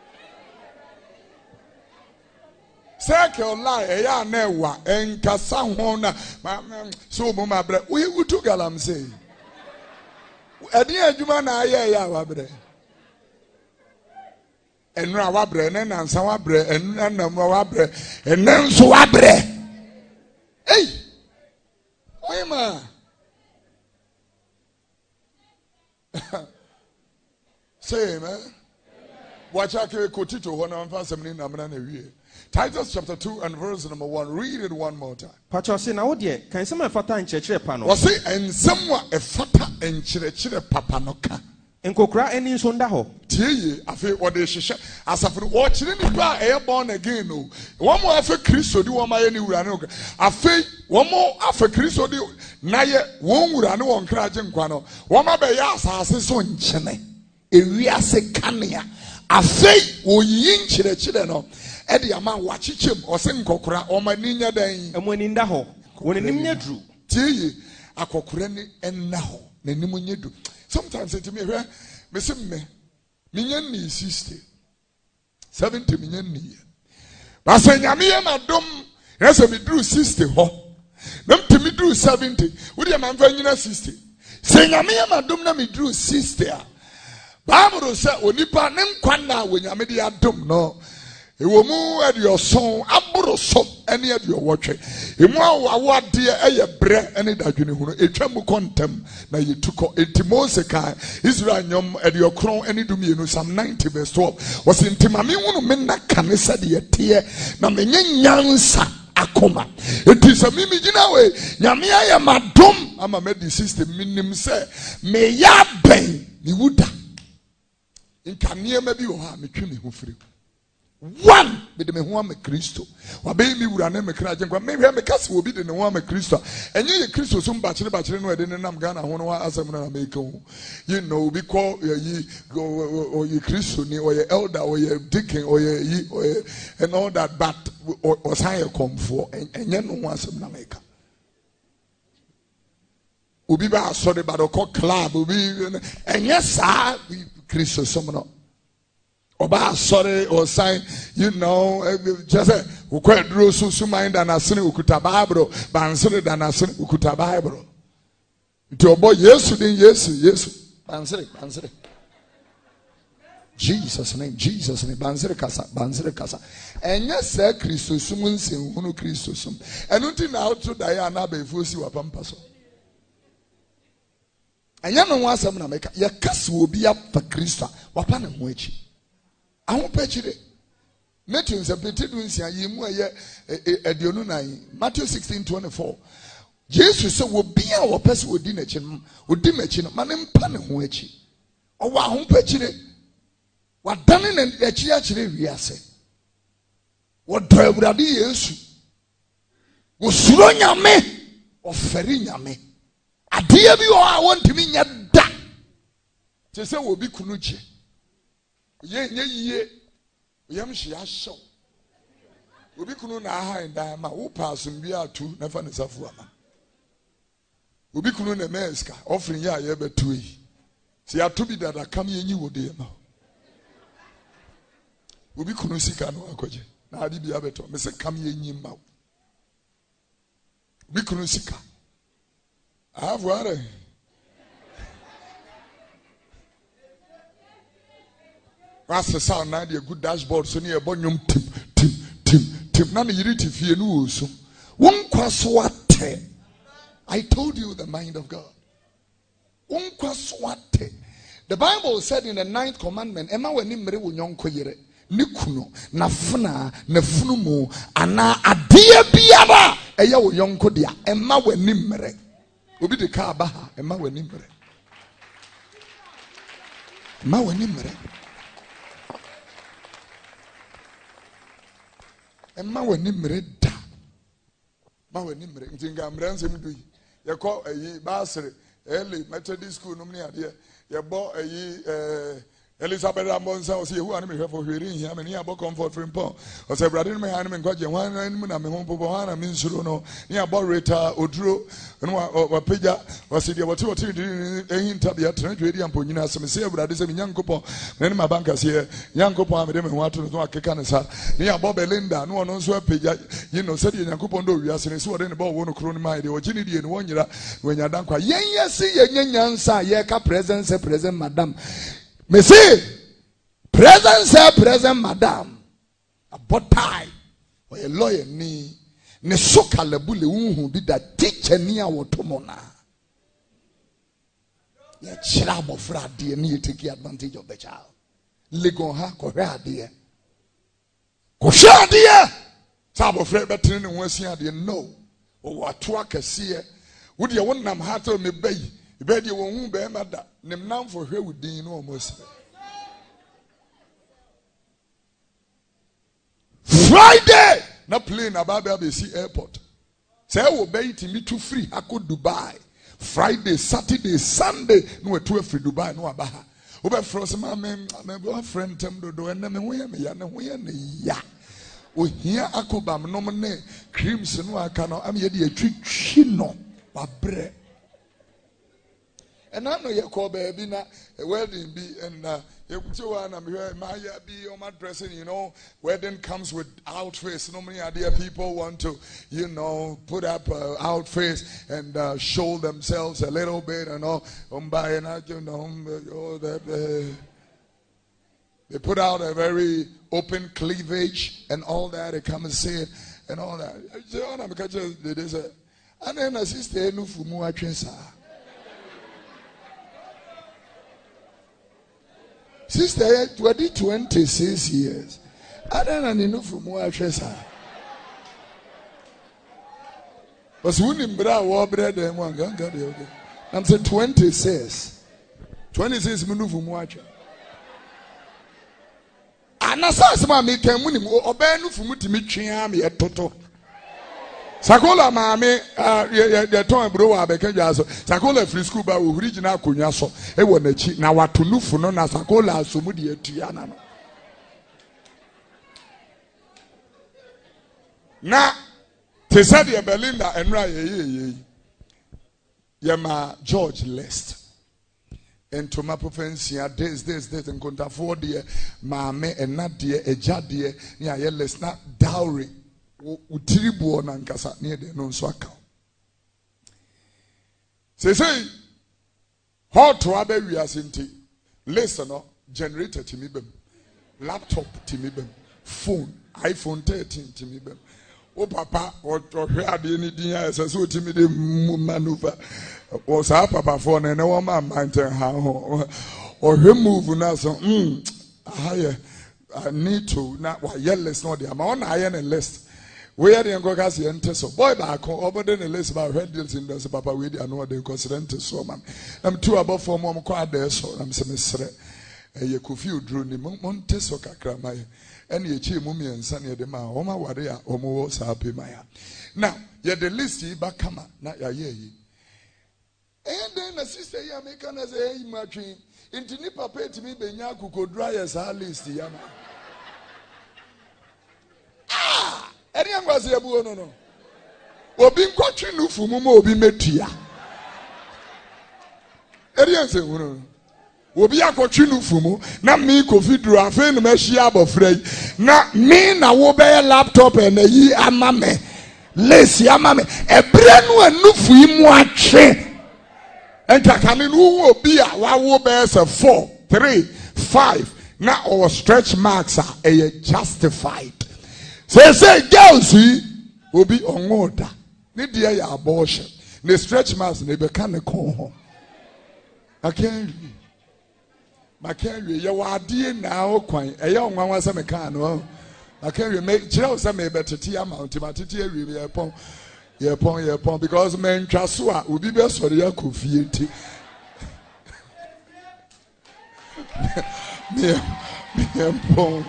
Circle lie, ya newa, and Cassahona, so mama bre. We took Galam say. A dear Jumana, ya wabre. And Rawabre, and Sawabre, and Namawabre, and then Suabre. Hey, Wema. Say, man. Watch out, Kotito, 1 and 5 7 Titus chapter 2 and verse number 1. Read it one more time. Pacho say na wo de kan some fata nchechire pa no. Was say ensemwa e fata nchechire papa no ka. Enkokra eni nso nda ho. Tie afi wo de hwehwe asafo wo kire ni ba e born again no. Wo mo afi Kristo di wo ma ye ni wura ne. Afi wo mo afi Kristo di na ye wo wura ne wo nkra je nkwa no. Wo ma be ya asase so nchene. Ewiase kanea. Afi wo yi nchechire no. Edi ama wachichem osen kokora omaninya dan emoni nda ho wonenim nyadru tie akokora ni enna ho nanim nyadu. Sometimes it me hwe mesim me minyan ni 60 70 minyan ni basa nyame ye madom rese me dru 60 ho nam timi dru 70 wodi am amfa nyina 60 se nyame ye madom na me dru 60 a Bible say onipa ne nkwa na wonyame de adom no. Ewo mu adioson aboroso ene adiowotwe. Emu awade eye bre ene dadwene hunu etwa mu kontem na yetuko Mose kan Israel nyom adiokron ene dumienu Psalm 90 verse 12 was intimame hunu me na kanesa de yete na menye nyansa akoma. Etisa mimi gina we nyame aye madom ama medi system minim se me ya ben ni wuda. Nkanie ma bi wo ha metwe me ho firi. One with the Mehuame Christo. Wabe mi wura ne me kra agyenkwa. Me hwe me kase obi de ne ho am Christo. Enye ye Christo so mbachire no ede ne nam Ghana ho no asem na make ho. You know we call ye or ye Christo ni or ye elder or ye deacon or ye and all that, but was higher come for enye no ho asem na make. Obi ba sorry but o club obi enye sa Christo so no. Oba sorry or sign, you know, just say, who quite drew so mind and a sin ukuta Bible, bansere than a sin ukuta Bible. To a boy, yes, bansere. Jesus' name, bansere casa. And yes, sir, Christus, sumun sin, unu Christus. And until now to Diana before you are pampaso. And you know what's happening, make your cast will be up for Christa, wapana mwechi. I won't patch it. Matthew is a petit dunsia, yimu edionu nai. Matthew 16:24. Jesus said, will be our person with dinachin, with dimachin, manim panamwechi. Or wa home patch it. What done in the chiachiri riase. What drabadi yesu. Was suronya me or ferinya me. A dear you I want to mean ya da. To say will be kunuchi. Ye yam shi asho obi kunu na aha ndan ma wo pass mbia atu na fa ne safu ama obi kunu na meska offering ya ye betu yi si atu bi dada kam yenyi wo de ma obi kunu sika no akoje na adi bi abeto me se kam yenyi ma obi kunu sika avware Rasta sound na the good dashboard so near bonyum tim na me yiri tifie no so won kwaso ate. I told you the mind of God. Won kwaso ate. The Bible said in the 9th commandment ema wani mere wo nyonko yere ne kuno na funa na funumu ana ade biara eya wo nyonko dia ema wani mere obi de ka ba ha ema wani mere Emma wani mreda. Ma wani mre. Ntinga mrense mdu. Yeko eyi basre. Eli Methodist school numni ade. Yebo eyi Elizabeth Ambonsa o se hu ani me hwefo hweri hia me ni abo comfort from Paul. O se brother me han me nkwaje wan mu na me ho popo wan na me nsuro no. Ni abo reta oduro no wa peja o se de wote ehin tabia tranjwe di ampo nyina se me se brother se me nyankopon na ni mabanka se nyankopon amede me ho ato no akeka ne sa. Ni abo Belinda no no so peja you know se de nyankopon do wiase ne se wo de ne ba wo no kro no mai de o gini die no wonyira wenya dankwa yenyese yenyansa ye ka presence madam. Me say, present madam. A botai or a lawyer ni soka lebule unhu bi da teacher ni a wotomona. Ya chirabo fra die ni take advantage of the child. Legon ha ko hwa die. Ko hwa die. Sabo fra betre ni wansi ade no. O wato akase. Wo de wonnam ha to me bayi. Ibedi wo hu be mada nim nam for hwe wudin no almost. Friday na plane ababa be see airport. Say wo be it me to free ako Dubai. Friday, Saturday, Sunday no to free Dubai no aba ha. Wo be frost ma me friend tem do and me ho ya me ya ne ho ya ne ya. O hia akobam no ne creams no aka no am ye de atwitwi no babre. And I know you call baby na a wedding be and you and I'm here my be on my dressing, you know, wedding comes with outfits. No many idea people want to, you know, put up outfits and show themselves a little bit and all by and you know that They put out a very open cleavage and all that. They come and say it and all that. They say, and then a sister no fumu achensa. Sister 26 years. I don't know fumu achensa. But when in bra war bread and one gun got the other. I'm saying 26. 26 minu fumu achensa. Anasa ma me kan munim obanu fumu timi twea me etoto Sakola maame ye ton bro wa be kan so Sakola free school ba wo original akonwa so e wo nachi na watonufu no na Sakola asomu de atua na no na te said ye Belinda enra ye ma George List and to my profancy, this, and contafo dear, mamma, and not dear, a jad dear, near let's not dowry, utiribu and casa near the non swaka. Say, how to abe we are sinti, listener, generator timibem, laptop timibem, phone, iPhone 13 timibem. Oh, papa, or had anything else, so timid maneuver. Was our papa phone and no one mind how or him move now. So, I need to not what yellow not the amount iron and list. Where the Angocas enter so boy back over the list about red deals in the papa with I know they consider so man. I'm 2 above 4 mom quite there, so I'm semester. A Kofi drew the Monteso Cacramay. And ye chi mummy and sunny de ma, Oma Waria, Omo Sapi Maya. Now, yet the list ye back come, not ya ye. And then the sister Yamakan as a matching into Nipa pay to me, Benyaku could dry as our list, Yama. Ah, any young was a no. Or being coaching no for Mumo be metia. Arian say, Obi akotwinu fumu na me Kofi Dru afa no machia abofrey na me na wo be laptop and yi amame lesi amame ebre no anufu imu atwe entakane no obi a wa wo be say 4 3 5 na our stretch marks are justified say girls obi onwoda ne dia ya abortion ne stretch marks ne be kan ko ho akan Makenwe ye wadie na okwan eye onwanwa se meka no Makenwe me kire se me betete amount matete awie ye pon because men twa so a obi be sori akofie nti me pon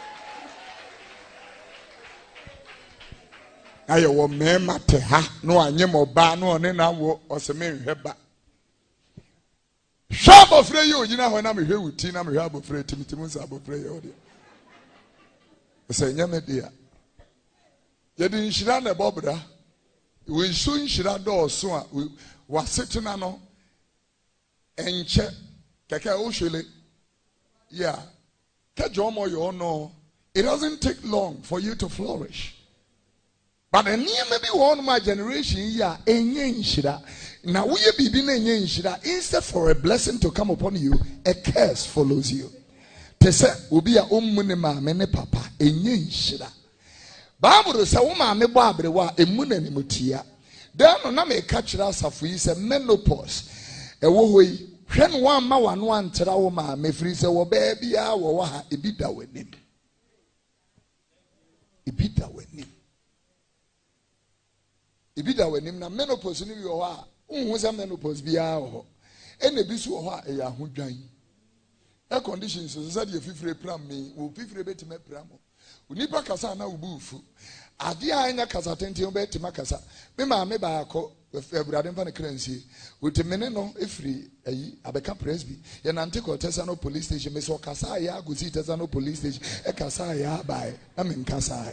ayo wo me mate ha no anyem oba no one na wo oseme nhweba Shab of Frey, you know, when I'm here with Tina, I'm here afraid Timothy's abofrey. I say, Yammy dear. You didn't shirana bobra. We soon shirado so we was sitting on and check Kaka Oshile. Yeah. Kajomo, you know, it doesn't take long for you to flourish. But a near maybe one of my generation, yeah, and shira. Now, we be instead for a blessing to come upon you, a curse follows you. Tese will be a munema mene papa, a yen shida. Bible say, woman, me babre wa, a muneni mutia. Then no me catch us of we say menopause. A woe, when one tera woman, me freeze a baby, waha, a bita with him. A bita with him. A bita with him, na menopause in you are. Who's a menopause be our and a bisu or a yahu drying. Air conditions, society of free pram me will be free to make pramo. Unipa Casana will boof. Adia in a casatenti on bed to Macasa. Mema me by a co with a brother van a currency with the meneno if free a Abeca Presby, an antico Tesano police station, Miss Casaya, Gusi Tesano police station, a Casaya by I mean Casai.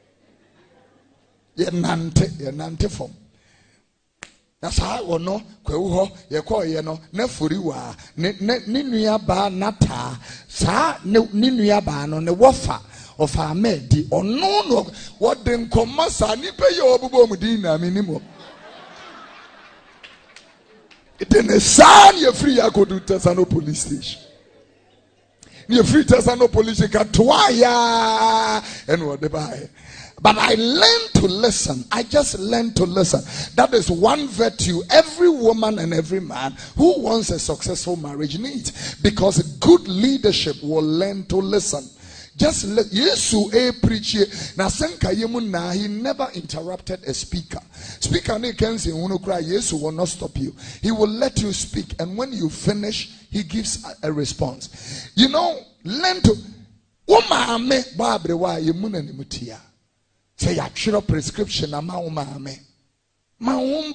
Ye nante form. That's how we know. Kweho ye call ye no ne furiwa ne nua ba nata sa ne nua ba no ne wofa of our medi or no what then komasa ni pe ye obubo mudi na minimum. It then a son ye free akodu Tesano police station. Near free test and no political toya and what they buy. But I learned to listen. I just learned to listen. That is one virtue every woman and every man who wants a successful marriage needs. Because good leadership will learn to listen. Just let Yesu preach. Na senka yemu na he never interrupted a speaker. Speaker ne can say unu cry. Yesu will not stop you. He will let you speak, and when you finish, he gives a response. You know, learn to. Umame babrewa yemu na nimutia. Say ya prescription ama umame. Ma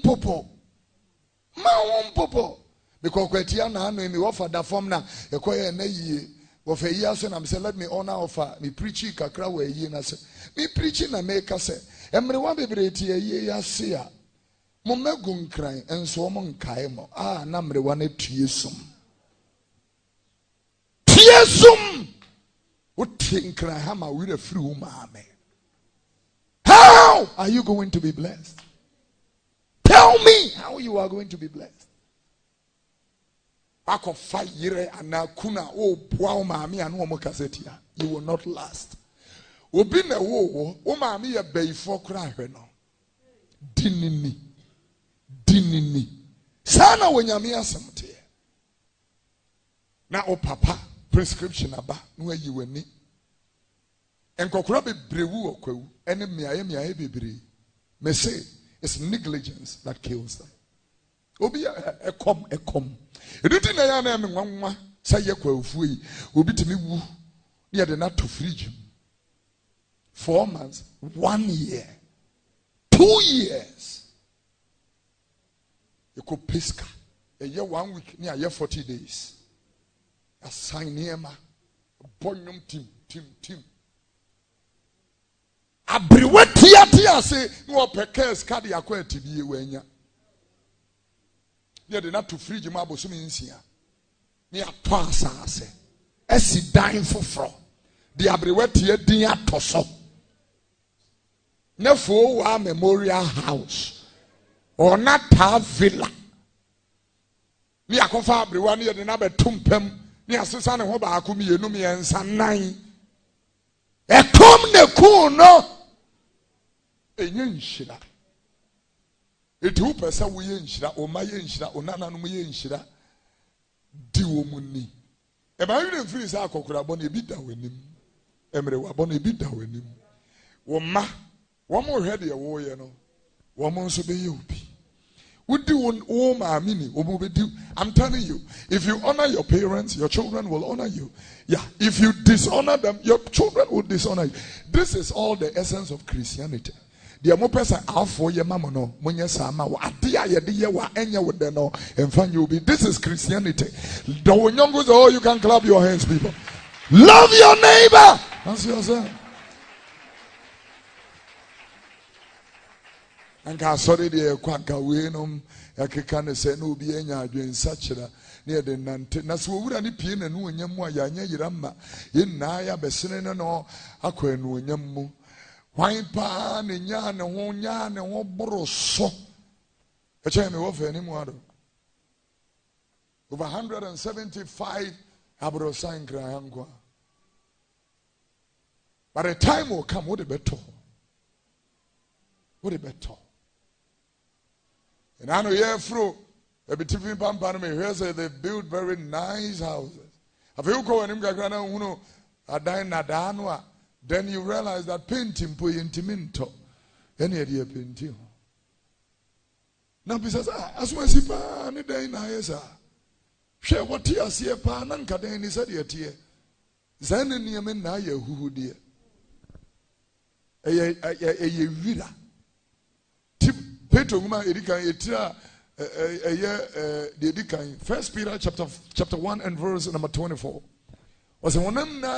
popo. Because kwetia na anu emi wafa da form na ekoye na yie. Of a year, and I'm saying, let me honor offer me preaching kakra we ye na say me preaching na make us say everyone be breti a ye see ya momegun cry and so mon kaimo namre one tiesum what think cry hammer with a free mame. How are you going to be blessed? Tell me how you are going to be blessed. You will not last. Dinini. Sana wenyamia samte. Na o papa prescription aba no ayi wani. Enkokura bebrewu okwewu ene miaye bebre. Me say it's negligence that kills them. Obi ekom. Eduti na ya na me nwanwa say yakwafu yi obi timi wu ne de na to fridge 4 months 1 year 2 years you could pesca a year 1 week near year 40 days assign niema bonyum team abriwe tia say no pekes card yakwa tibie wanya. They did not to fridge my bosom in Sia. Near Twasase. Esi dying for fro. The abrewet dia toso. Nefo wa memorial house. Or not have villa. Near Kofa Abrewa near the number tumpem. Near Susan and Hoba Akumi Yenumi and Sanai. A come ne kuno. A yinshira. It who pesa we yinshira, or my yinshira, or nana no yinshira. Diwomuni. Am I even free? Sa kokura boni bida wenim. Emre wa boni bida wenim. Woma. Womo ready a warrior no. Womo so be you. Would do one mini. I'm telling you, if you honor your parents, your children will honor you. Yeah. If you dishonor them, your children will dishonor you. This is all the essence of Christianity. The person for your mama no munya sama wa adia ye wa enya with the no and find you be. This is Christianity. Oh, you can clap your hands, people. Love your neighbor. That's yourself. And I sorry the quanka winum yakikane say no be enya adwen sachira near the nante. Na so wura ni pie na no nyam a ya nya yirama yin na ya besene no akwa no nyam mu. Why pa ne nya ne ho boro so. E che me wo fe ni mu ado. Over 175 abro sign krankwa. But a time will come what better. What better. And I know fro a bit of pampan me here say they build very nice houses. If you go and uno a dine nadanwa. Then you realize that painting po intiminto. Any idea painting? Now, because as well as pa ni day na yesa. Share what you see pa nan kaden ni said yet here. Zan ni yamen na ye who dear. A vida. Tip Petro Guma Edika Etra the Edika. 1 Peter chapter 1 and verse number 24. Was a one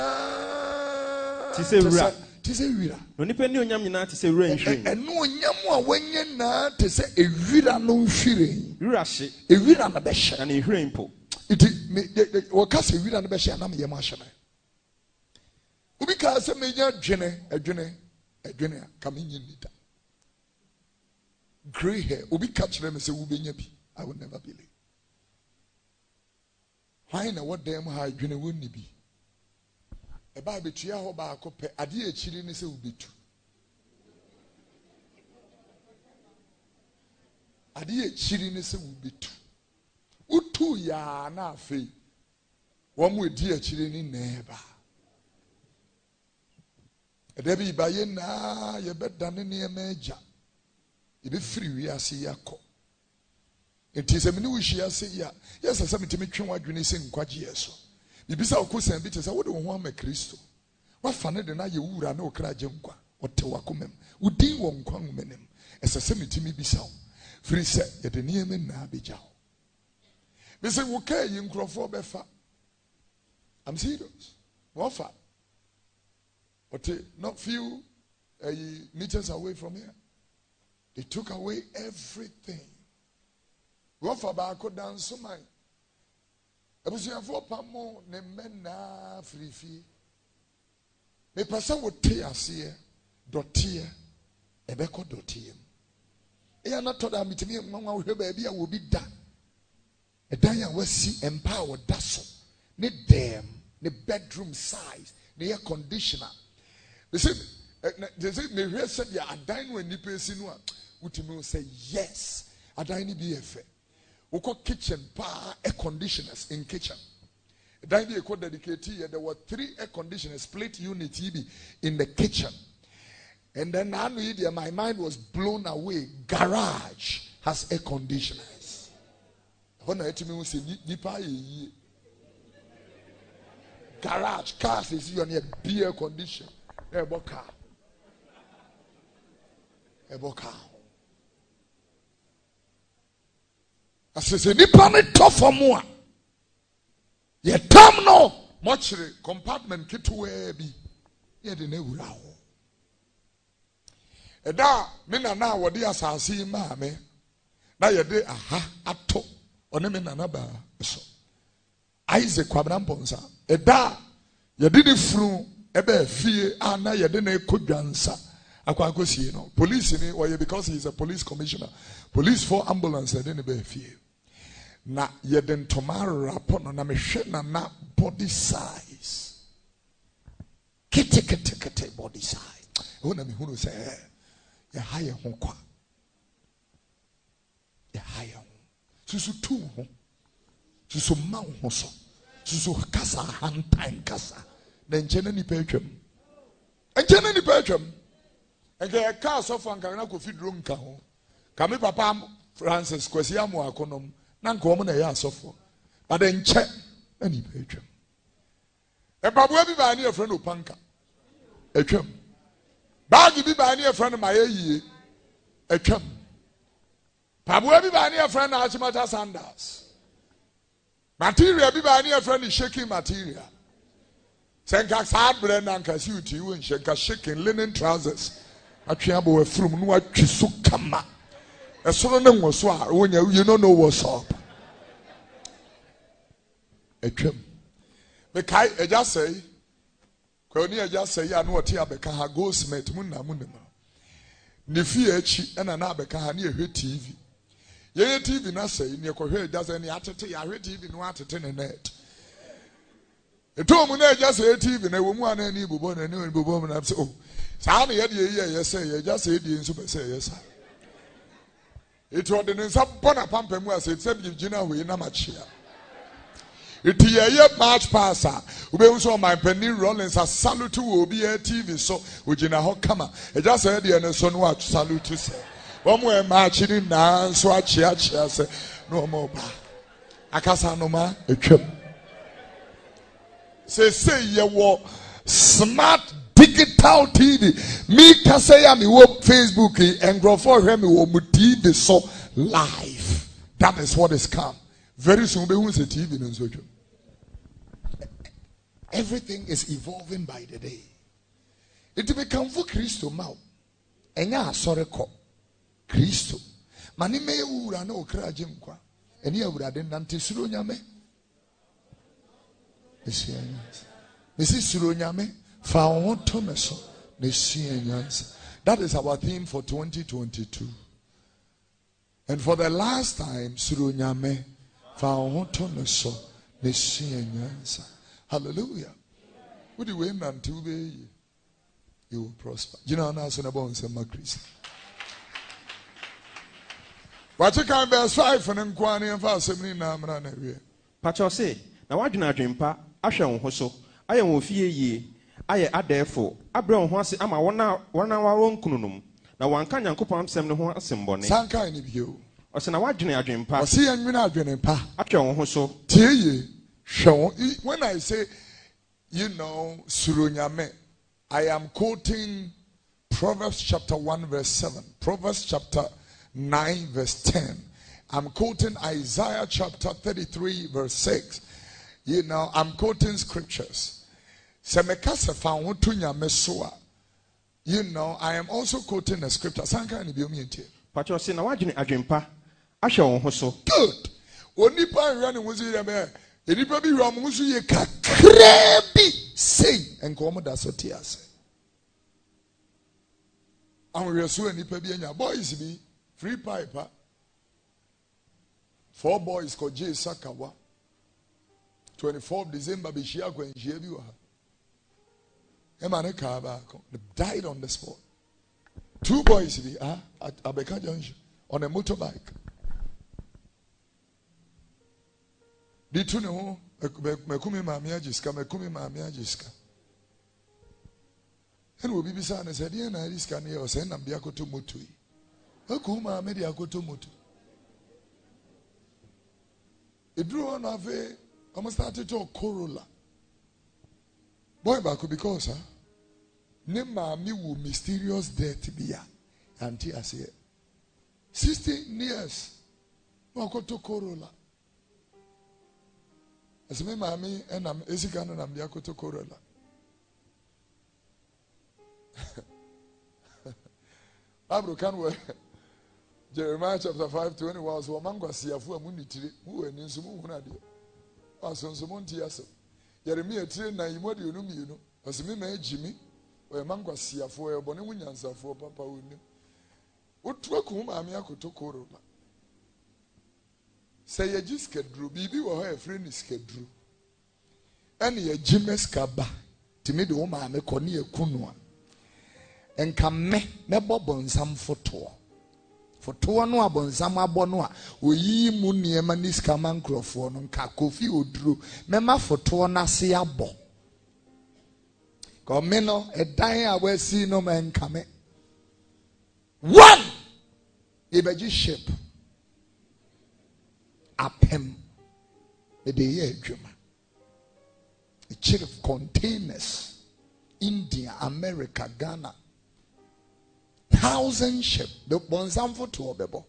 Tise wira. No nipa ni onyam nyina tise wira nhwiren. Eno onyam a wanye na tise ewira no nhwiren. Wira hye. Ewira na be hye. Na nhwiren po. Iti wo ka se wira na be hye na me yem ahye na. Obi ka se me nya adwene ka me nyi nita. Gray hair. Obi ka kire me se wo benya bi. I will never believe. Why na what dem ha adwene wonni bi. eba betua ho ba akopɛ ade echiri ne se ubetu ade echiri ne se ubetu utu ya na afi wo mu edi echiri ni neba edebi baye na ye bedane ne emaja ebe firi wi ase yakɔ enti se mene wo hia se ya yesa se metimi twe wadwene se nkwaje yeso bibisa okosan bi te se wo de wo ho ama Kristo wafa ne de na ye wura na okra je nkwa ote wakomam udin wo nkwa ngumenem ese se metimi bisa wo firi se ye de ne yeme na abegya wo be se wo kai yi nkrofo befa I'm serious wafa ote not few meters away from here they took away everything wafa ba ko dan so man abusuafo pamo ne menna frifie me pasa wo te ase dotie ebeko dotie e na to da mitimi nwa wo hwe ba bia wo bi da edan ya wasi empa wo da so ne dem ne bedroom size ne air conditioner they say me hwe said ya adan no ani pesi no a utimi say yes adan ni bi efe woko kitchen pa air conditioners in kitchen then they could dedicate here there were 3 air conditioners split unit in the kitchen and then my mind was blown away. Garage has air conditioners. When I tell me say garage cars is on a beer condition car asese nipa ne tofo mo a ye tam no mochire compartment kitwe bi ye de na wura ho eda me na na wode asase ma me na ye de aha ato one me na na ba so Isaac kwabra mponsa eda ye de ne furu ebe fie ana ye de na ekodwansa akwakosie no police ni oye because he is a police commissioner police for ambulance de ne be fie na yeden tomorrow rapon na mehwe na body size kete body size wona me hunu say ya haye ho kwa ya haye ho susu tu ho susu ma ho so susu kasa hantan kasa na nchene ni petwam nchene ni petwam nke ka so fanka na kofi drum ka ho kame papa Francis kwasi amu akonom na nko mo na ya asofo but enche ani petwam e babu bi ba ni e friend opanka etwam bag bi ba ni e friend mayeyie etwam babu bi ba ni e friend achimata sandals material bi ba ni e friend shaking material senka sad brand anka si uti wo nka shaking linen trousers atwe abo afrum no atwe so kama esoro ne nwoso a wonya you no know what's up etwam me kai eja say kwani eja say ya no oti abeka ha Goldsmith munna ne fie achi na na abeka ha ne ehwe TV ye TV na say ne ekohwe eja say ne atete ya hwe TV no atete ne net eto mu na eja say TV na wo mu ana ni bubo na ni bubo na say oh saa na ye de ye say eja say die nso be say yes it was the Sabona Pampemu as it said, Gina, we na machia. It ye March passer. We also my Penny Rollins a salute to be a TV so Ujina Hokama. It just said the and son watch salute to say. One way marching in now, so I say no more. Akasa no ma a trip. Say ye were smart digital TV. Me kasaya mi wo Facebook and grow for him wo TV so live. That is what is come. Very soon we will see TV in social. Everything is evolving by the day. It become for Christo mau. Enya sorry ko Christo. Mani me ura no kra jemkwa. Eni ura den nante suro nyame. Mesi suro nyame. That is our theme for 2022. And for the last time, hallelujah. Would you win until you will prosper? You know, I'm saying about some Christ. What you can verse 5 and Kwani and Fast 17 Namran. Pacho say, now what do you dream pa? Asha on Hoso. I am with ye. I are therefore. Abraham was ama 1 hour on Kunum. Now one can Yankupam send the one symbol. Sanka in you. Or send a what do you dream pa? See, and you're not dreaming pa. Asha on Hoso. Tell ye, show when I say, you know, Surunyame, I am quoting Proverbs chapter 1, verse 7, Proverbs chapter 9, verse 10. I'm quoting Isaiah chapter 33, verse 6. You know, I'm quoting scriptures. You know, I am also quoting a scripture. Pacho say, now what do you dream pa? Asha on Hoso. Good. Only pa running was here. Anybody Ramusu ye kakrebi sing and come that's what he has. And we are so any pebianya boys be free piper. 4 boys called J Sakawa. 24th December Bishiako and Jebu. Emane Kaba died on the spot. 2 boys be at Abeka Junction on a motorbike. Di tu ne ho mekumi maame agiska ene obi bisa ne se de na riska ne o se nam de akoto moto yi aku maame de akoto moto eduro na ave almost started to Corolla boy back because ne maame wo mysterious death bia anti ase 16 years no akoto Corolla. As me mami and I'm Esigano and Yakoto Corolla. Abro can we Jeremiah chapter 5:20 was Wamangwa Siafu Munitri, who and Insumu Hunadi. Was on Sumonti Yasso. Jeremiah train na imodi unum, as me may Jimmy, or Mangwa Siafu, a Bonimunyansa for Papa Unim. What work whom Amiakoto Corolla? Say ye just kedru bibi wo ha free ni skedru ene ye jimes kaba timi de wo ma me kone ekunu a enka me bobonsam foto no abonsam abo no a oyi mu niema ni skama nkrofo no nka kofi oduro mema foto na se abo ko me no edan a wasi no me nka me one ibeji shape apem the year juma a check of containers India, America, Ghana 1,000 ship the bonsam for to obebo.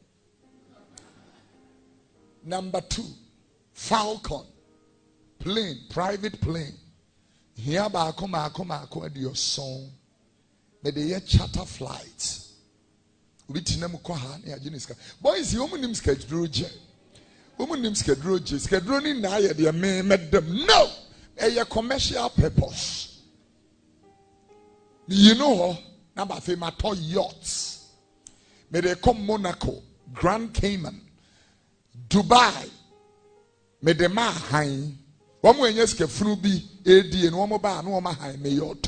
Number 2 Falcon plane, private plane here ba akoma at your song the year charter flights ubitinam ko ha na aginiska boys you omunim schedule je womunim schedule ni na ye de me medem no a commercial purpose you know number fe mato yachts may they come Monaco, Grand Cayman, Dubai may they ma han one when yes ke funu bi edi en wo ba no ma han me yacht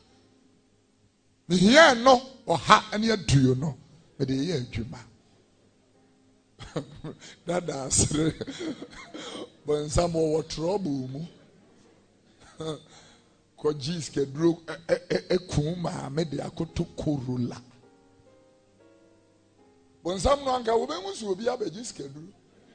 no here no or ha ani aduo no may they ye adwuma that answer but some more trouble mu ko jis ke dro ekuma me de akoto Corolla but some no anga wo be nsu obi abegis ke dro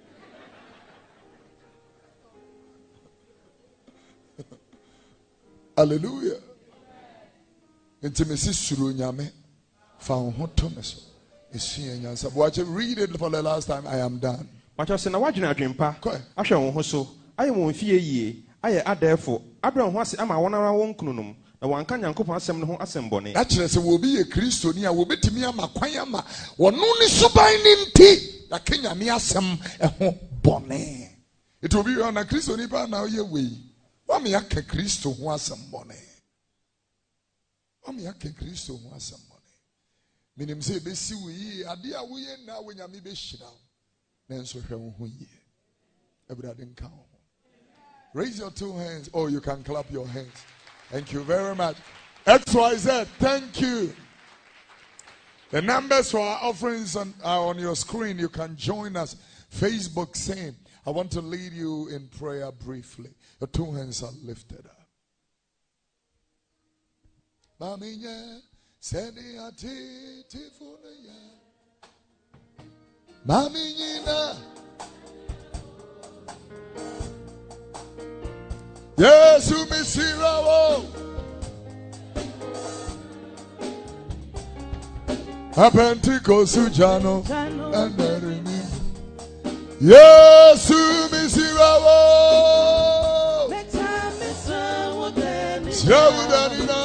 hallelujah intimacy suru nyame fa ho to me so read it for the last time. I am done. But I said, now, what do you dream, Pa? I shall also. I won't fear ye. I are therefore. Abraham was a 1 hour won't kunum. The one can yanko assembly home assembly. Actually, will be a Christian. Will be to me a maquayama. Or no subainin tea. The Kenya near some a home bonnet. It will be on a Christian now your way. What me a Christo who has some bonnet? What me a Christo who has some bonnet? Minim say besi we ade a we na we nyame be hira nanso hwe wo ho ye everybody can count. Raise your 2 hands or you can clap your hands. Thank you very much. XYZ, thank you. The numbers for our offerings are on your screen. You can join us. Facebook, same. I want to lead you in prayer briefly. Your two hands are lifted up. Maminya, seniati tifuneya. Maminyina. Yesu misirawo. Apentikosu jano anerimi. Yesu misirawo. Siawudanina.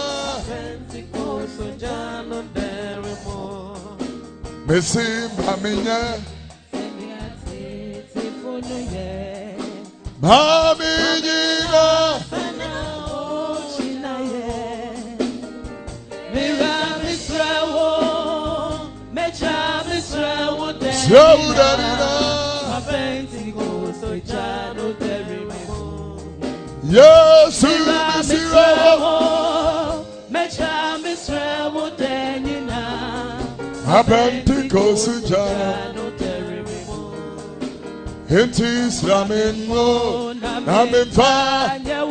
Mesimba minya. Maminyina. Siawudanina. Yesu misirawo. Apentikosu jano Hinti Islamin mo Namimfa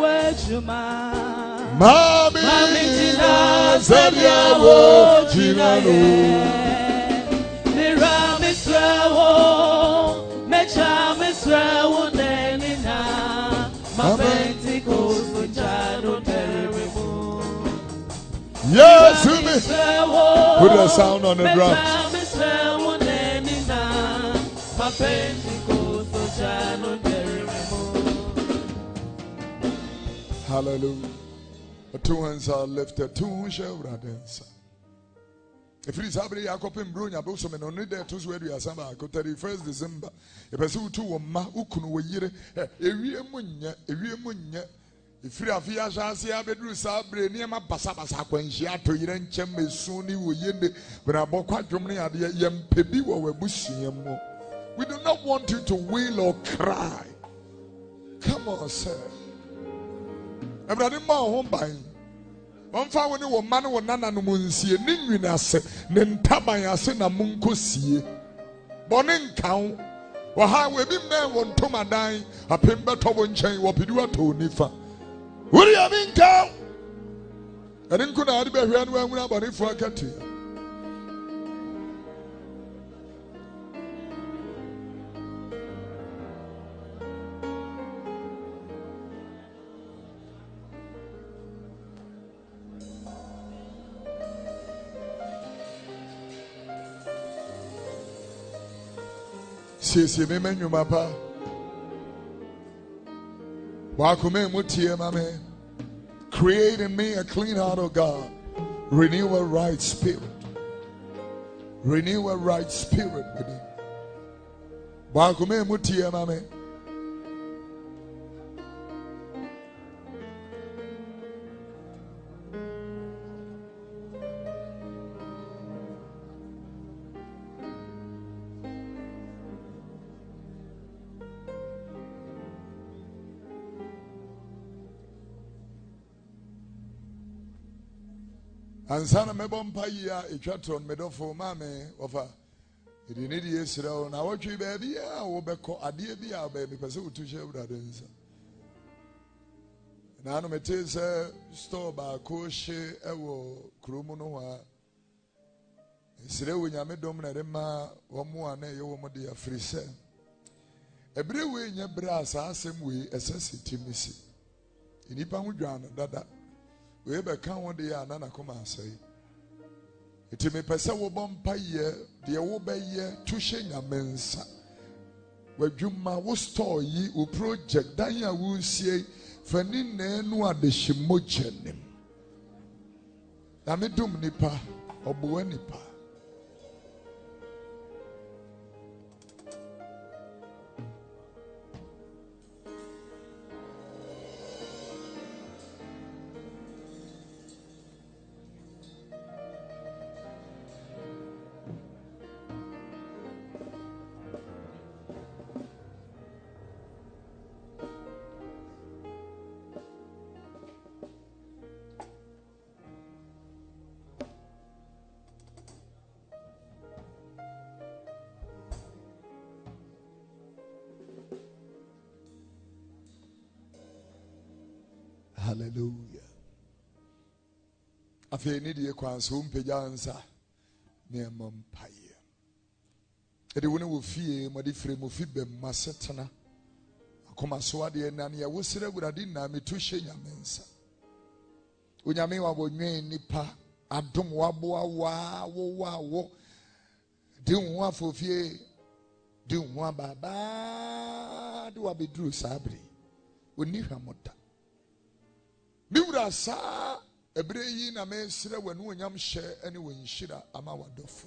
Mami Jina Zadia wo Jinano Mira Misrawo Mecha Misrawo Denina Apentikosu jano Yes, put a sound on the drums. Hallelujah. The two hands are lifted. Two shall rise. If it is happening, I copy Brunia Bosom and only there to swear you are some 31st December. If I see two ma ukunu yere, a real munya. Ifiri afia jase abedru sabre niema basabasa kwanhia to yire nkyem mesuni wo yende bra bokwa dwomne ade yempebi wo wabusuam mo. We do not want you to wail or cry. Come on, sir. Ebrade ma ho ban. Onfa wo ne wo ma ne wo nana no munsie ne nwina ase ne ntaban ase na munkosie. Bone nkan wo ha we bi men wo ntomadan apembe to bo nchen wo pedi wa to nifa. What do you mean, cow? I didn't go out of bed when we were about it for a cat. See, me menu, papa. Create in me a clean heart, O God. Renew a right spirit. Renew a right spirit within. And Sana Mebompaya, a chatron, Medofo, Mame, of a. It need yesterday. Now, what you baby, I will be called a dear baby, pursue to share with others. Now, no matters, store by Koshe, Ewo, Krumunoa. Sire when you made dominate ma, one more, you will be a free cell. Every way in your brass, I same way, assess it, Timothy. In Ipamudrana, Dada. We ever count one day and Nana come and say, it may pass a woman by year, the old by year, to shame a mensa. Where you ma will store ye, who project, Danya will say, Fanine no de Shimogenim. Namidum nipa, or Buenipa. Hallelujah. Afei ni de kwan so mpagya nsa ne mampaye. Ede woni wo fie mo de fire mo fi bem masetena. Akoma so ade na ne wo sire gurade na metu hye nyamensa. Onyame wa bonwen nipa adom waboa wo de wo afofie de wo baba de wa bedru sabre oni hwamoda miwura sa ebre yi na me sire wanu onyam hye ene wonhyira ama wadofo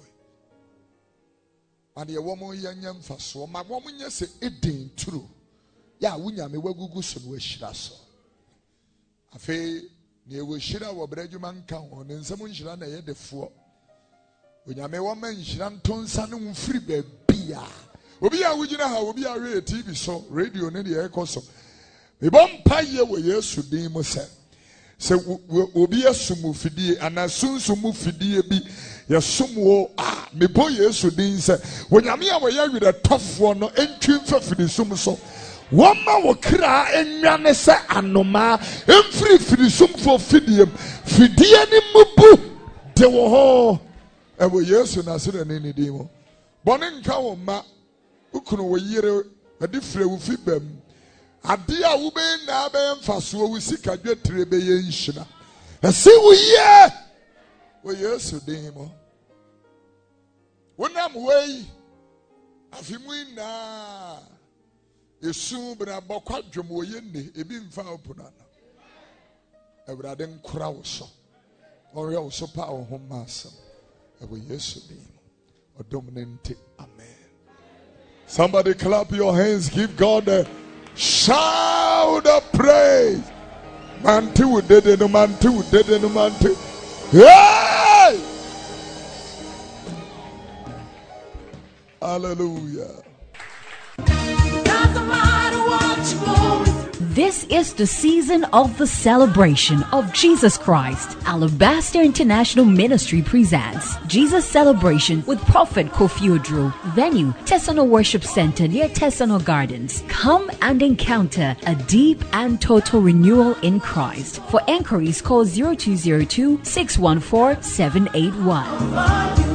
ade wo mo yanyam faso ma wo mo nye se edin turu ya wunyame wagugu so no ahyira so afi ne wo hyira wo brajuma nka ho ne nsam nhyira na ye defo onyame wo man nhyira ntonsa ne mfiri ba bia obi a wugina ha obi a we TV so radio ne de ekoso me bompa ye wo Yesu din mo se obi asum fidie ana sunsun fidie bi ye sumwo me bo Yesu din se onyame a wo ye wi de tofo no entwi mfa fidi sum so wama wo kra enwane se anoma emfiri fidi sum fo fidie ni mubu de wo ho ewo Yesu na se ne ni din mo bone nka wo ma ukunu wo yire ade fire wo fi bam ade a wo be na be mfaso wo sika dwetre be ye nhina ese wo ye wo Yesu din mo wonam wei afimu na esu bra bokwa dwom wo ye ne ebi mfa opunana ewrade nkura wo so ore wo so pa wo ho masam ewo Yesu din odomnente amen. Somebody clap your hands, give God a shout of praise. Mantu dede no mantu dede no mantu. Hey! Hallelujah. Doesn't matter what you're going through. This is the season of the celebration of Jesus Christ. Alabaster International Ministry presents Jesus Celebration with Prophet Kofi Odro. Venue, Tesano Worship Center near Tesano Gardens. Come and encounter a deep and total renewal in Christ. For enquiries, call 0202 614 781.